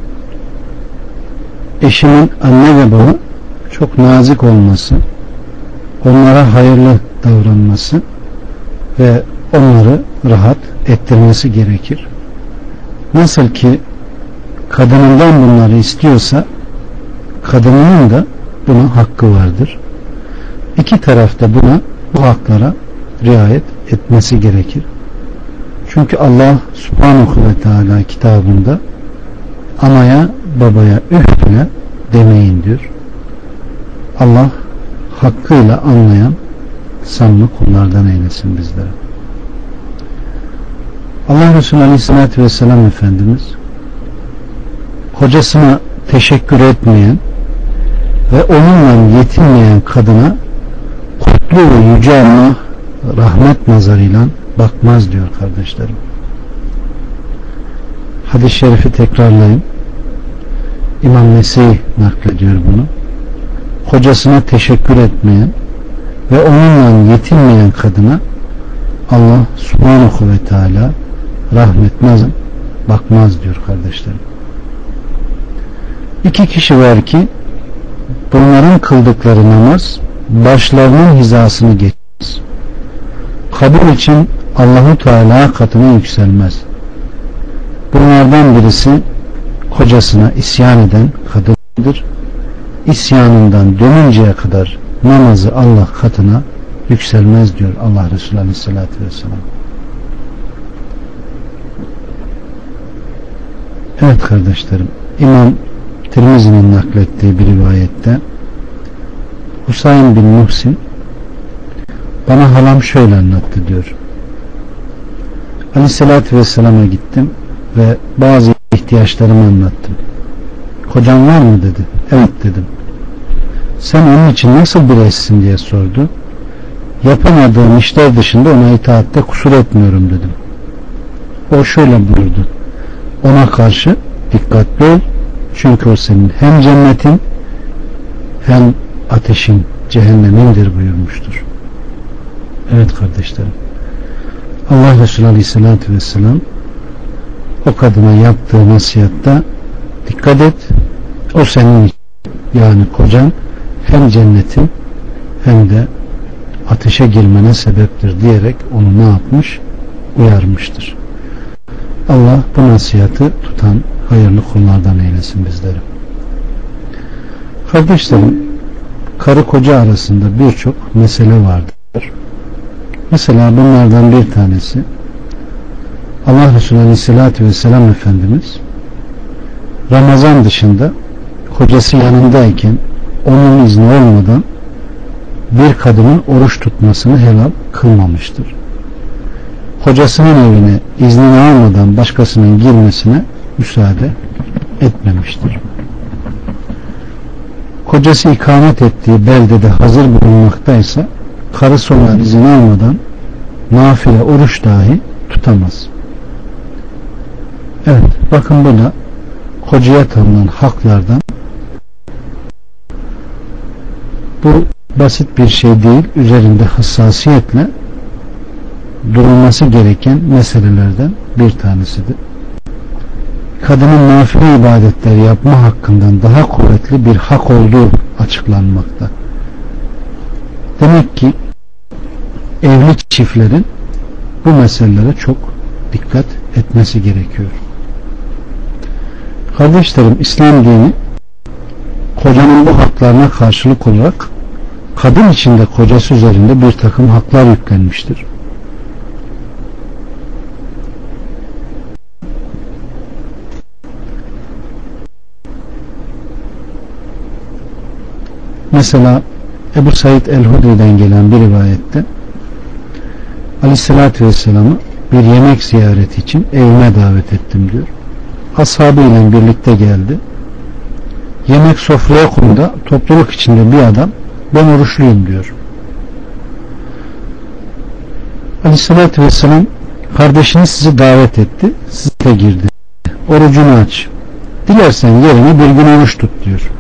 eşinin anne ve baba çok nazik olması, onlara hayırlı davranması ve onları rahat ettirmesi gerekir. Nasıl ki kadınından bunları istiyorsa, kadının da buna hakkı vardır. İki taraf da buna, bu haklara riayet etmesi gerekir. Çünkü Allah Subhanahu ve Teala kitabında anaya babaya üf bile demeyin diyor. Allah hakkıyla anlayan samimi kullardan eylesin bizlere. Allah Resulü Aleyhisselatü Vesselam Efendimiz kocasına teşekkür etmeyen ve onunla yetinmeyen kadına kutlu ve yüce Allah rahmet nazarıyla bakmaz diyor kardeşlerim. Hadis-i şerifi tekrarlayayım. İmam Nese'yi naklediyor bunu. Kocasına teşekkür etmeyen ve onunla yetinmeyen kadına Allah Subhanahu ve Teala rahmet nazım bakmaz diyor kardeşlerim. İki kişi var ki bunların kıldıkları namaz başlarının hizasını geçmez. Kabul için Allahu Teala katına yükselmez. Bunlardan birisi kocasına isyan eden kadındır. İsyanından dönünceye kadar namazı Allah katına yükselmez diyor Allah Resulü Aleyhisselatü Vesselam. Evet kardeşlerim, İmam Tirmizi'nin naklettiği bir rivayette Husayn bin Muhsin bana halam şöyle anlattı diyor. Aleyhisselatü Vesselam'a gittim ve bazı ihtiyaçlarımı anlattım. Kocan var mı dedi. Evet dedim. Sen onun için nasıl bir eşsin diye sordu. Yapamadığım işler dışında ona itaatte kusur etmiyorum dedim. O şöyle buyurdu. Ona karşı dikkatli ol. Çünkü o senin hem cennetin hem ateşin, cehennemindir buyurmuştur. Evet kardeşlerim. Allah Resulü Aleyhisselatü Vesselam o kadına yaptığı nasihatta dikkat et, o senin yani kocan hem cennetin hem de ateşe girmene sebeptir diyerek onu ne yapmış? Uyarmıştır. Allah bu nasihatı tutan hayırlı kullardan eylesin bizleri. Kardeşlerim, karı koca arasında birçok mesele vardır. Mesela bunlardan bir tanesi Allah Resulü Aleyhisselatü Vesselam Efendimiz Ramazan dışında kocası yanındayken onun izni olmadan bir kadının oruç tutmasını helal kılmamıştır. Kocasının evine iznini almadan başkasının girmesine müsaade etmemiştir. Kocası ikamet ettiği beldede hazır bulunmaktaysa karısı ona izin almadan nafile oruç dahi tutamaz. Evet, bakın bu da kocaya tanınan haklardan. Bu basit bir şey değil, üzerinde hassasiyetle durulması gereken meselelerden bir tanesidir. Kadının nafile ibadetler yapma hakkından daha kuvvetli bir hak olduğu açıklanmakta. Demek ki evli çiftlerin bu meselelere çok dikkat etmesi gerekiyor. Kardeşlerim, İslam dini kocanın bu haklarına karşılık olarak kadın içinde kocası üzerinde bir takım haklar yüklenmiştir. Mesela Ebu Said el-Hudri'den gelen bir rivayette Aleyhisselatü Vesselam'ı bir yemek ziyareti için evime davet ettim diyor. Ashabıyla birlikte geldi. Yemek sofraya kondu. Topluluk içinde bir adam ben oruçluyum diyor. Aleyhisselatü Vesselam kardeşiniz sizi davet etti. Siz de girdi. Orucunu aç. Dilersen yerine bir gün oruç tut diyor.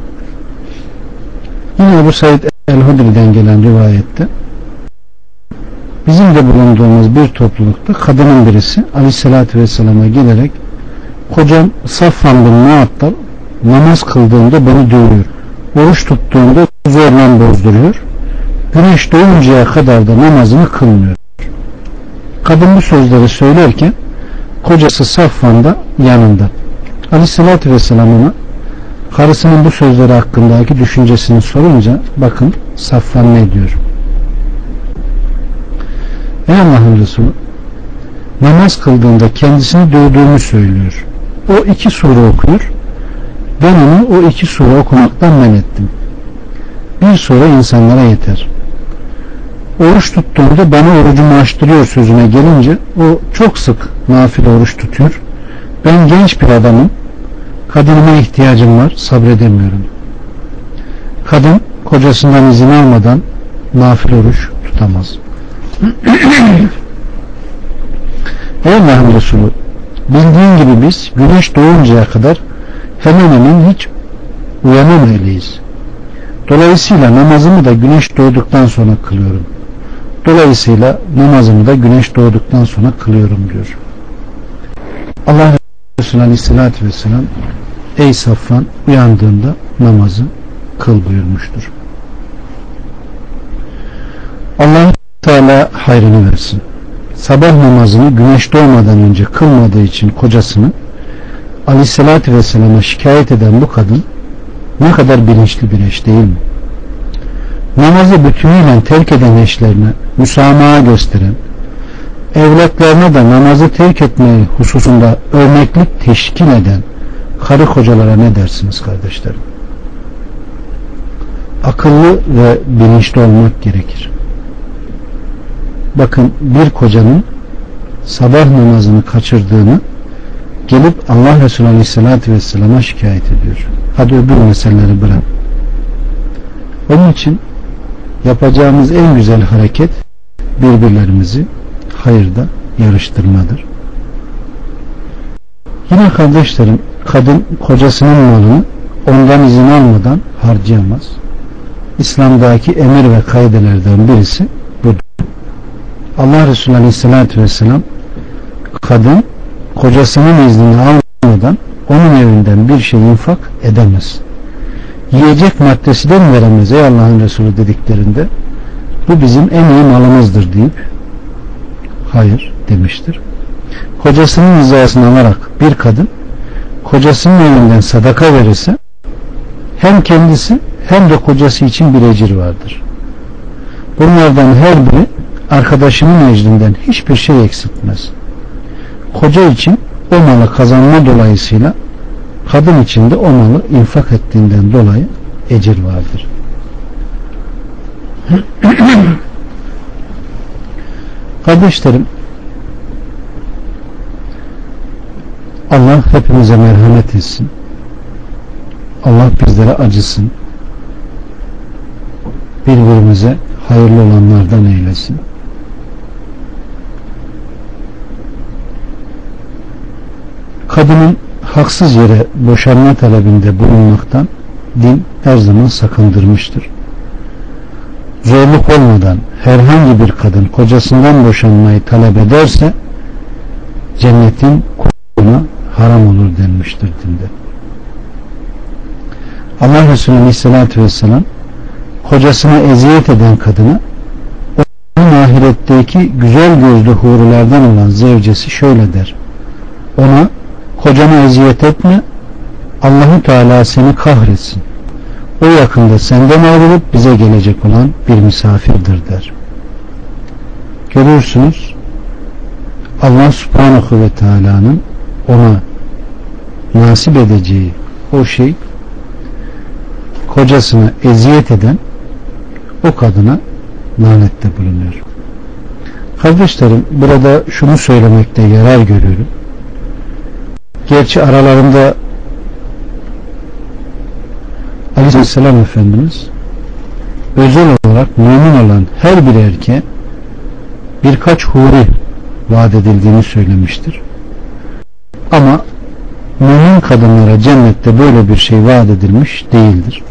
Yine Ebu Said el-Hudri'den gelen rivayette bizim de bulunduğumuz bir toplulukta kadının birisi Aleyhisselatü Vesselam'a gelerek kocam Safvan bin Muattal namaz kıldığımda beni dövüyor. Oruç tuttuğumda zorla bozduruyor. Güneş doğuncaya kadar da namazını kılmıyor. Kadın bu sözleri söylerken kocası Safvan da yanında. Aleyhisselatü Vesselam ona karısının bu sözleri hakkındaki düşüncesini sorunca bakın Safvan ne diyor? Ey Allah'ın Resulü, namaz kıldığında kendisini dövdüğünü söylüyor. O iki sure okuyor. Ben onu o iki sure okumaktan men ettim. Bir sure insanlara yeter. Oruç tuttuğumda bana orucumu açtırıyor sözüne gelince o çok sık nafile oruç tutuyor. Ben genç bir adamım. Kadınıma ihtiyacım var. Sabredemiyorum. Kadın kocasından izin almadan nafile oruç tutamaz. Ey Allah'ın Resulü, bildiğin gibi biz güneş doğuncaya kadar hemen hemen hiç uyanamayız. Dolayısıyla namazımı da güneş doğduktan sonra kılıyorum. Dolayısıyla namazımı da güneş doğduktan sonra kılıyorum diyor. Allah Resulü Aleyhisselatü Vesselam ey Safvan, uyandığında namazı kıl buyurmuştur. Allah Teala hayrını versin. Sabah namazını güneş doğmadan önce kılmadığı için kocasını Aleyhisselatü Vesselam'a şikayet eden bu kadın ne kadar bilinçli bir eş değil mi? Namazı bütünüyle terk eden eşlerine müsamaha gösteren, evlatlarına da namazı terk etmeyi hususunda örneklik teşkil eden karı kocalara ne dersiniz kardeşlerim? Akıllı ve bilinçli olmak gerekir. Bakın, bir kocanın sabah namazını kaçırdığını gelip Allah Resulü Aleyhisselatü Vesselam'a şikayet ediyor. Hadi öbür meseleleri bırak. Onun için yapacağımız en güzel hareket birbirlerimizi hayırda yarıştırmadır. Yine kardeşlerim, kadın kocasının malını ondan izin almadan harcayamaz. İslam'daki emir ve kaidelerden birisi budur. Allah Resulü Aleyhisselatü Vesselam kadın kocasının iznini almadan onun evinden bir şey infak edemez. Yiyecek maddesi de mi veremez ey Allah'ın Resulü dediklerinde bu bizim en iyi malımızdır deyip hayır demiştir. Kocasının rızasını alarak bir kadın kocasının evinden sadaka verirse hem kendisi hem de kocası için bir ecir vardır. Bunlardan her biri arkadaşının ecrinden hiçbir şey eksiltmez. Koca için o malı kazanma dolayısıyla kadın için de o malı infak ettiğinden dolayı ecir vardır. Kardeşlerim, Allah hepimize merhamet etsin. Allah bizlere acısın. Birbirimize hayırlı olanlardan eylesin. Kadının haksız yere boşanma talebinde bulunmaktan din her zaman sakındırmıştır. Zorluk olmadan herhangi bir kadın kocasından boşanmayı talep ederse cennetin kuluna haram olur denmiştir dinde. Allah Resulü Aleyhisselatü Vesselam kocasına eziyet eden kadına onun ahiretteki güzel gözlü hurilerden olan zevcesi şöyle der: ona kocana eziyet etme, Allah-u Teala seni kahretsin, o yakında senden ayrılıp bize gelecek olan bir misafirdir der. Görüyorsunuz, Allah Subhanahu ve Teala'nın ona nasip edeceği o şey kocasına eziyet eden o kadına lanette bulunuyor. Kardeşlerim, burada şunu söylemekte yarar görüyorum. Gerçi aralarında Aleyhisselam Efendimiz özel olarak mümin olan her bir erkeğe birkaç huri vaat edildiğini söylemiştir. Ama mümin kadınlara cennette böyle bir şey vaat edilmiş değildir.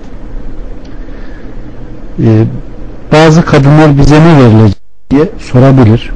Ee, bazı kadınlar bize ne verilecek diye sorabilir.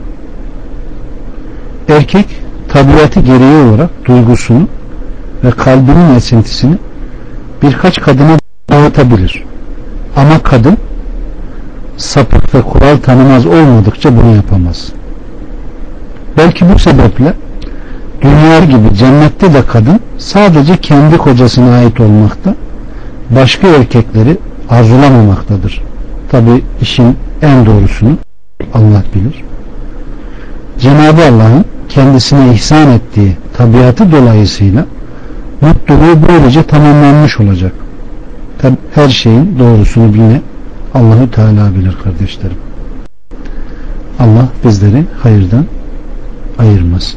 Erkek tabiatı gereği olarak duygusunu ve kalbinin esintisini birkaç kadına dağıtabilir. Ama kadın sapık ve kural tanımaz olmadıkça bunu yapamaz. Belki bu sebeple dünya gibi cennette de kadın sadece kendi kocasına ait olmakta, başka erkekleri arzulamamaktadır. Tabi işin en doğrusunu Allah bilir. Cenab-ı Allah'ın kendisine ihsan ettiği tabiatı dolayısıyla mutluluğu böylece tamamlanmış olacak. Tabi her şeyin doğrusunu yine Allahu Teala bilir kardeşlerim. Allah bizleri hayırdan ayırmasın.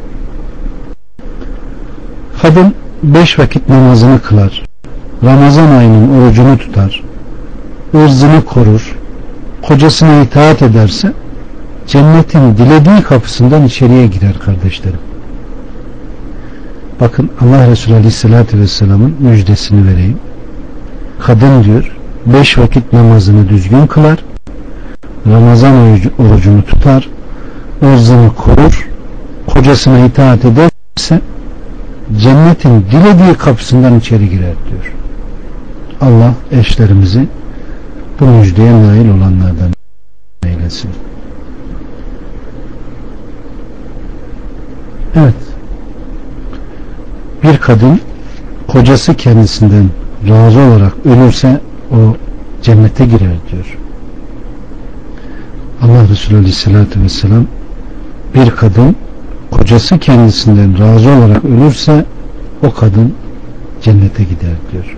Kadın beş vakit namazını kılar, Ramazan ayının orucunu tutar, ırzını korur, kocasına itaat ederse cennetin dilediği kapısından içeriye girer kardeşlerim. Bakın Allah Resulü Aleyhisselatü Vesselam'ın müjdesini vereyim. Kadın diyor beş vakit namazını düzgün kılar, Ramazan orucunu tutar, ırzını korur, kocasına itaat ederse cennetin dilediği kapısından içeri girer diyor. Allah eşlerimizi bu müjdeye nail olanlardan eylesin. Evet. Bir kadın kocası kendisinden razı olarak ölürse o cennete girer diyor. Allah Resulü Aleyhisselatü Vesselam bir kadın kocası kendisinden razı olarak ölürse o kadın cennete gider diyor.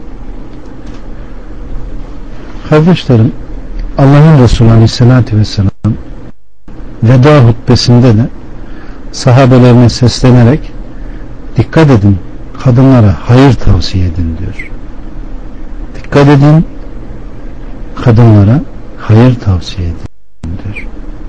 Kardeşlerim, Allah'ın Resulü Aleyhisselatü Vesselam veda hutbesinde de sahabelerine seslenerek dikkat edin, kadınlara hayır tavsiye edin diyor. Dikkat edin, kadınlara hayır tavsiye edin diyor.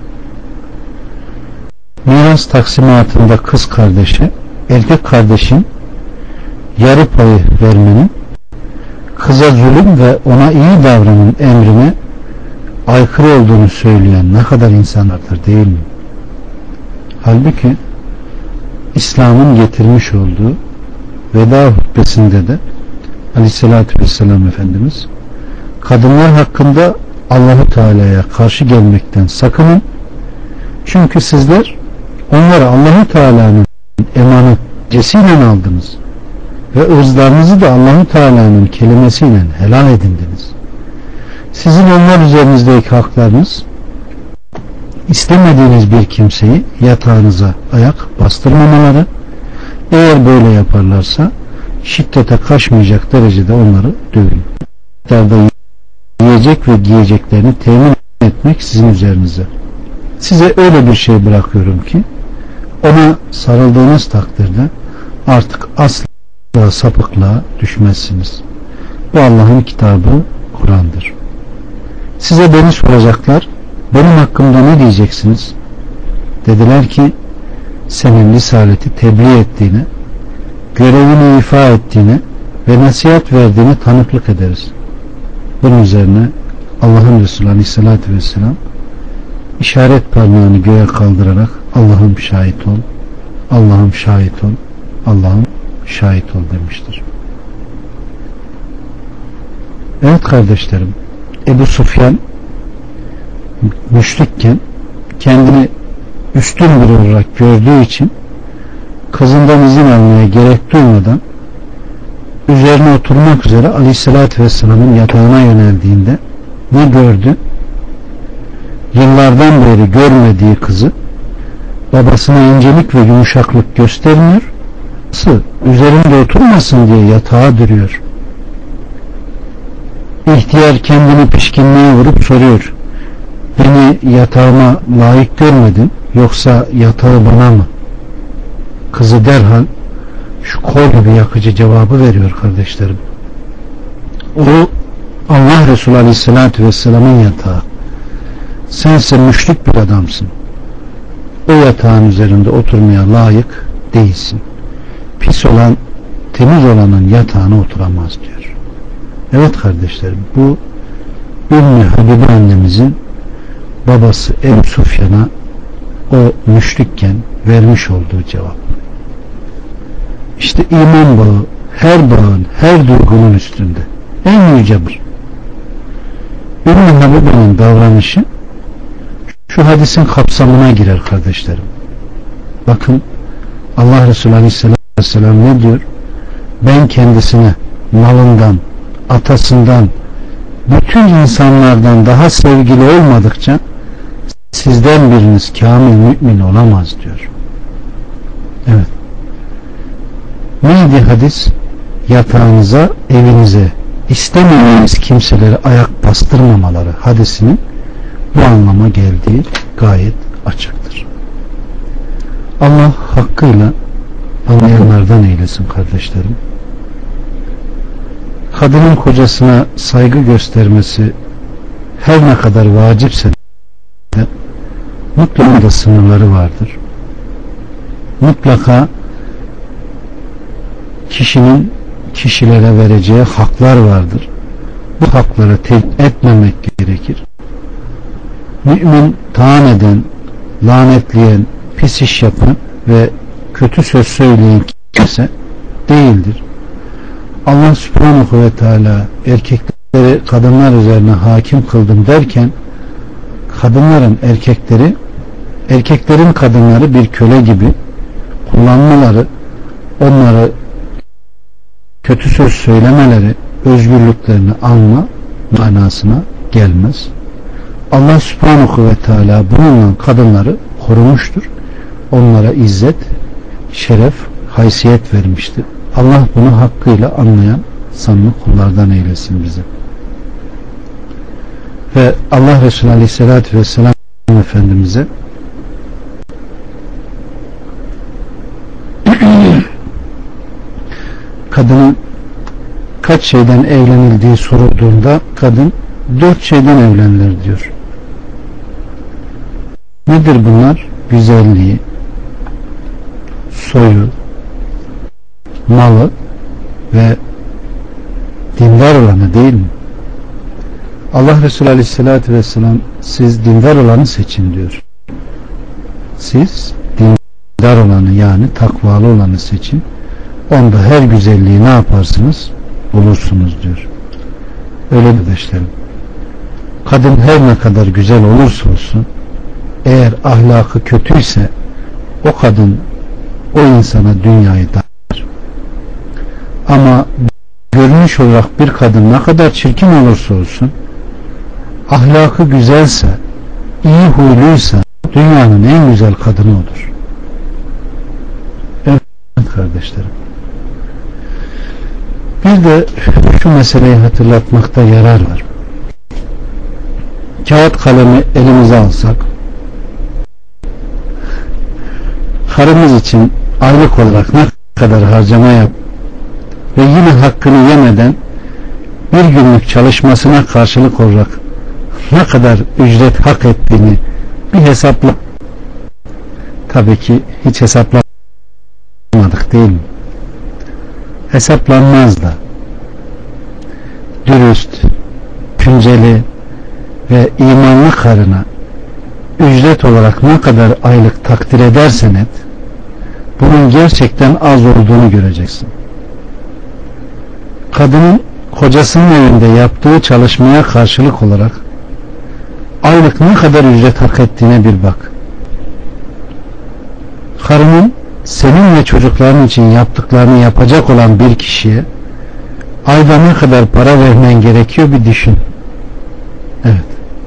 Miras taksimatında kız kardeşe erkek kardeşin yarı payı vermenin kıza zulüm ve ona iyi davranın emrine aykırı olduğunu söyleyen ne kadar insanlardır değil mi? Halbuki İslam'ın getirmiş olduğu veda hutbesinde de Aleyhisselatü Vesselam Efendimiz kadınlar hakkında Allah-u Teala'ya karşı gelmekten sakının, çünkü sizler onları Allah-u Teala'nın emanetçisiyle aldınız ve ırzlarınızı da Allah-u Teala'nın kelimesiyle helal edindiniz. Sizin onlar üzerinizdeki haklarınız istemediğiniz bir kimseyi yatağınıza ayak bastırmamaları, eğer böyle yaparlarsa şiddete kaçmayacak derecede onları dövün. Miktarda yiyecek ve giyeceklerini temin etmek sizin üzerinize. Size öyle bir şey bırakıyorum ki ona sarıldığınız takdirde artık asla sapıklığa düşmezsiniz. Bu Allah'ın kitabı Kur'an'dır. Size beni soracaklar, benim hakkımda ne diyeceksiniz? Dediler ki senin risaleti tebliğ ettiğine, görevini ifa ettiğine ve nasihat verdiğine tanıklık ederiz. Bunun üzerine Allah'ın Resulü Aleyhisselatü Vesselam işaret parmağını göğe kaldırarak Allah'ım şahit ol, Allah'ım şahit ol, Allah'ım şahit ol demiştir. Evet kardeşlerim, Ebu Sufyan müşrikken kendini üstün biri olarak gördüğü için kızından izin almaya gerek duymadan üzerine oturmak üzere Aleyhisselatü Vesselam'ın yatağına yöneldiğinde ne gördü? Yıllardan beri görmediği kızı babasına incelik ve yumuşaklık göstermiyor, üzerinde oturmasın diye yatağa duruyor. İhtiyar kendini pişkinliğe vurup soruyor, beni yatağıma layık görmedin, yoksa yatağı bana mı? Kızı derhal şu kol gibi yakıcı cevabı veriyor kardeşlerim. O Allah Resulü Aleyhisselatü Vesselam'ın yatağı. Sense müşrik bir adamsın. O yatağın üzerinde oturmaya layık değilsin. Pis olan temiz olanın yatağına oturamaz diyor. Evet kardeşlerim, bu Ümmü Habibe annemizin babası Ebu Sufyan'a o müşrikken vermiş olduğu cevap. İşte iman bağı her bağın, her duygunun üstünde. En yüce bu. Ümmü Habibe'nin davranışı şu hadisin kapsamına girer kardeşlerim. Bakın Allah Resulü Aleyhisselatü Vesselam ne diyor? Ben kendisine malından, atasından, bütün insanlardan daha sevgili olmadıkça sizden biriniz kamil mümin olamaz diyor. Evet. Neydi hadis? Yatağınıza, evinize istemediğiniz kimseleri ayak bastırmamaları hadisinin bu anlama geldiği gayet açıktır. Allah hakkıyla anlayanlardan eylesin kardeşlerim. Kadının kocasına saygı göstermesi her ne kadar vacipse de mutlaka da sınırları vardır. Mutlaka kişinin kişilere vereceği haklar vardır. Bu hakları tehdit etmemek gerekir. Mümin taan eden, lanetleyen, pis iş yapan ve kötü söz söyleyen kimse değildir. Allah Subhanahu ve Teala erkekleri kadınlar üzerine hakim kıldım derken kadınların erkekleri erkeklerin kadınları bir köle gibi kullanmaları, onları kötü söz söylemeleri özgürlüklerini alma manasına gelmez. Allah Subhanahu ve Teala bununla kadınları korumuştur. Onlara izzet, şeref, haysiyet vermiştir. Allah bunu hakkıyla anlayan samimi kullardan eylesin bizi. Ve Allah Resulü Aleyhisselatü Vesselam Efendimiz'e kadının kaç şeyden evlenildiği sorulduğunda kadın dört şeyden evlenilir diyor. Nedir bunlar? Güzelliği, soyu, malı ve dindar olanı değil mi? Allah Resulü Aleyhisselatü Vesselam siz dindar olanı seçin diyor. Siz dindar olanı yani takvalı olanı seçin. Onda her güzelliği ne yaparsınız? Bulursunuz diyor. Öyle kardeşlerim. Kadın her ne kadar güzel olursa olsun eğer ahlakı kötüyse o kadın o insana dünyayı dar. Ama görünüş olarak bir kadın ne kadar çirkin olursa olsun ahlakı güzelse, iyi huyluysa dünyanın en güzel kadını odur. Evet kardeşlerim. Bir de şu meseleyi hatırlatmakta yarar var. Kağıt kalemi elimize alsak karımız için aylık olarak ne kadar harcama yap ve yine hakkını yemeden bir günlük çalışmasına karşılık olarak ne kadar ücret hak ettiğini bir hesapla. Tabii ki hiç hesaplamadık değil mi? Hesaplanmaz da dürüst, günceli ve imanlı karına ücret olarak ne kadar aylık takdir edersen et, bunun gerçekten az olduğunu göreceksin. Kadının kocasının evinde yaptığı çalışmaya karşılık olarak aylık ne kadar ücret hak ettiğine bir bak. Karının senin ve çocukların için yaptıklarını yapacak olan bir kişiye ayda ne kadar para vermen gerekiyor bir düşün. Evet.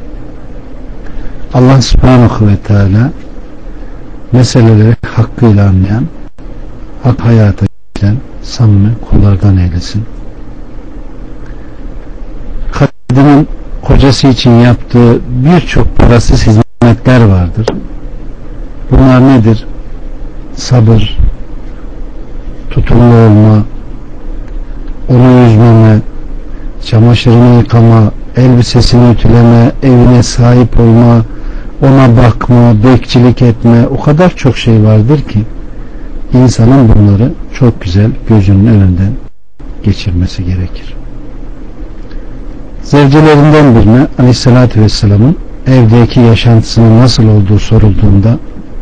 Allah Subhanahu ve Teala meseleleri hakkıyla anlayan, hak hayata geçen samimi kullardan eylesin. Kadının kocası için yaptığı birçok parasız hizmetler vardır. Bunlar nedir? Sabır, tutumlu olma, onu üzmeme, çamaşırını yıkama, elbisesini ütüleme, evine sahip olma, ona bakma, bekçilik etme, o kadar çok şey vardır ki insanın bunları çok güzel gözünün önünden geçirmesi gerekir. Zevcelerinden birine Aleyhisselatü Vesselam'ın evdeki yaşantısının nasıl olduğu sorulduğunda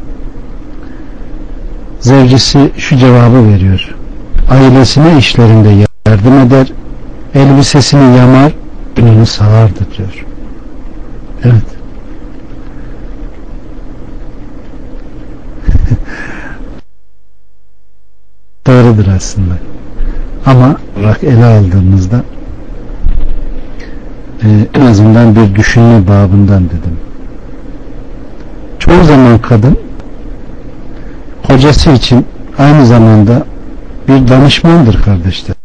zevcisi şu cevabı veriyor: ailesine işlerinde yardım eder, elbisesini yamar, gününü sağardı diyor. Evet. Doğrudur aslında. Ama olarak ele aldığımızda e, en azından bir düşünme babından dedim. Çoğu zaman kadın kocası için aynı zamanda bir danışmandır kardeşler.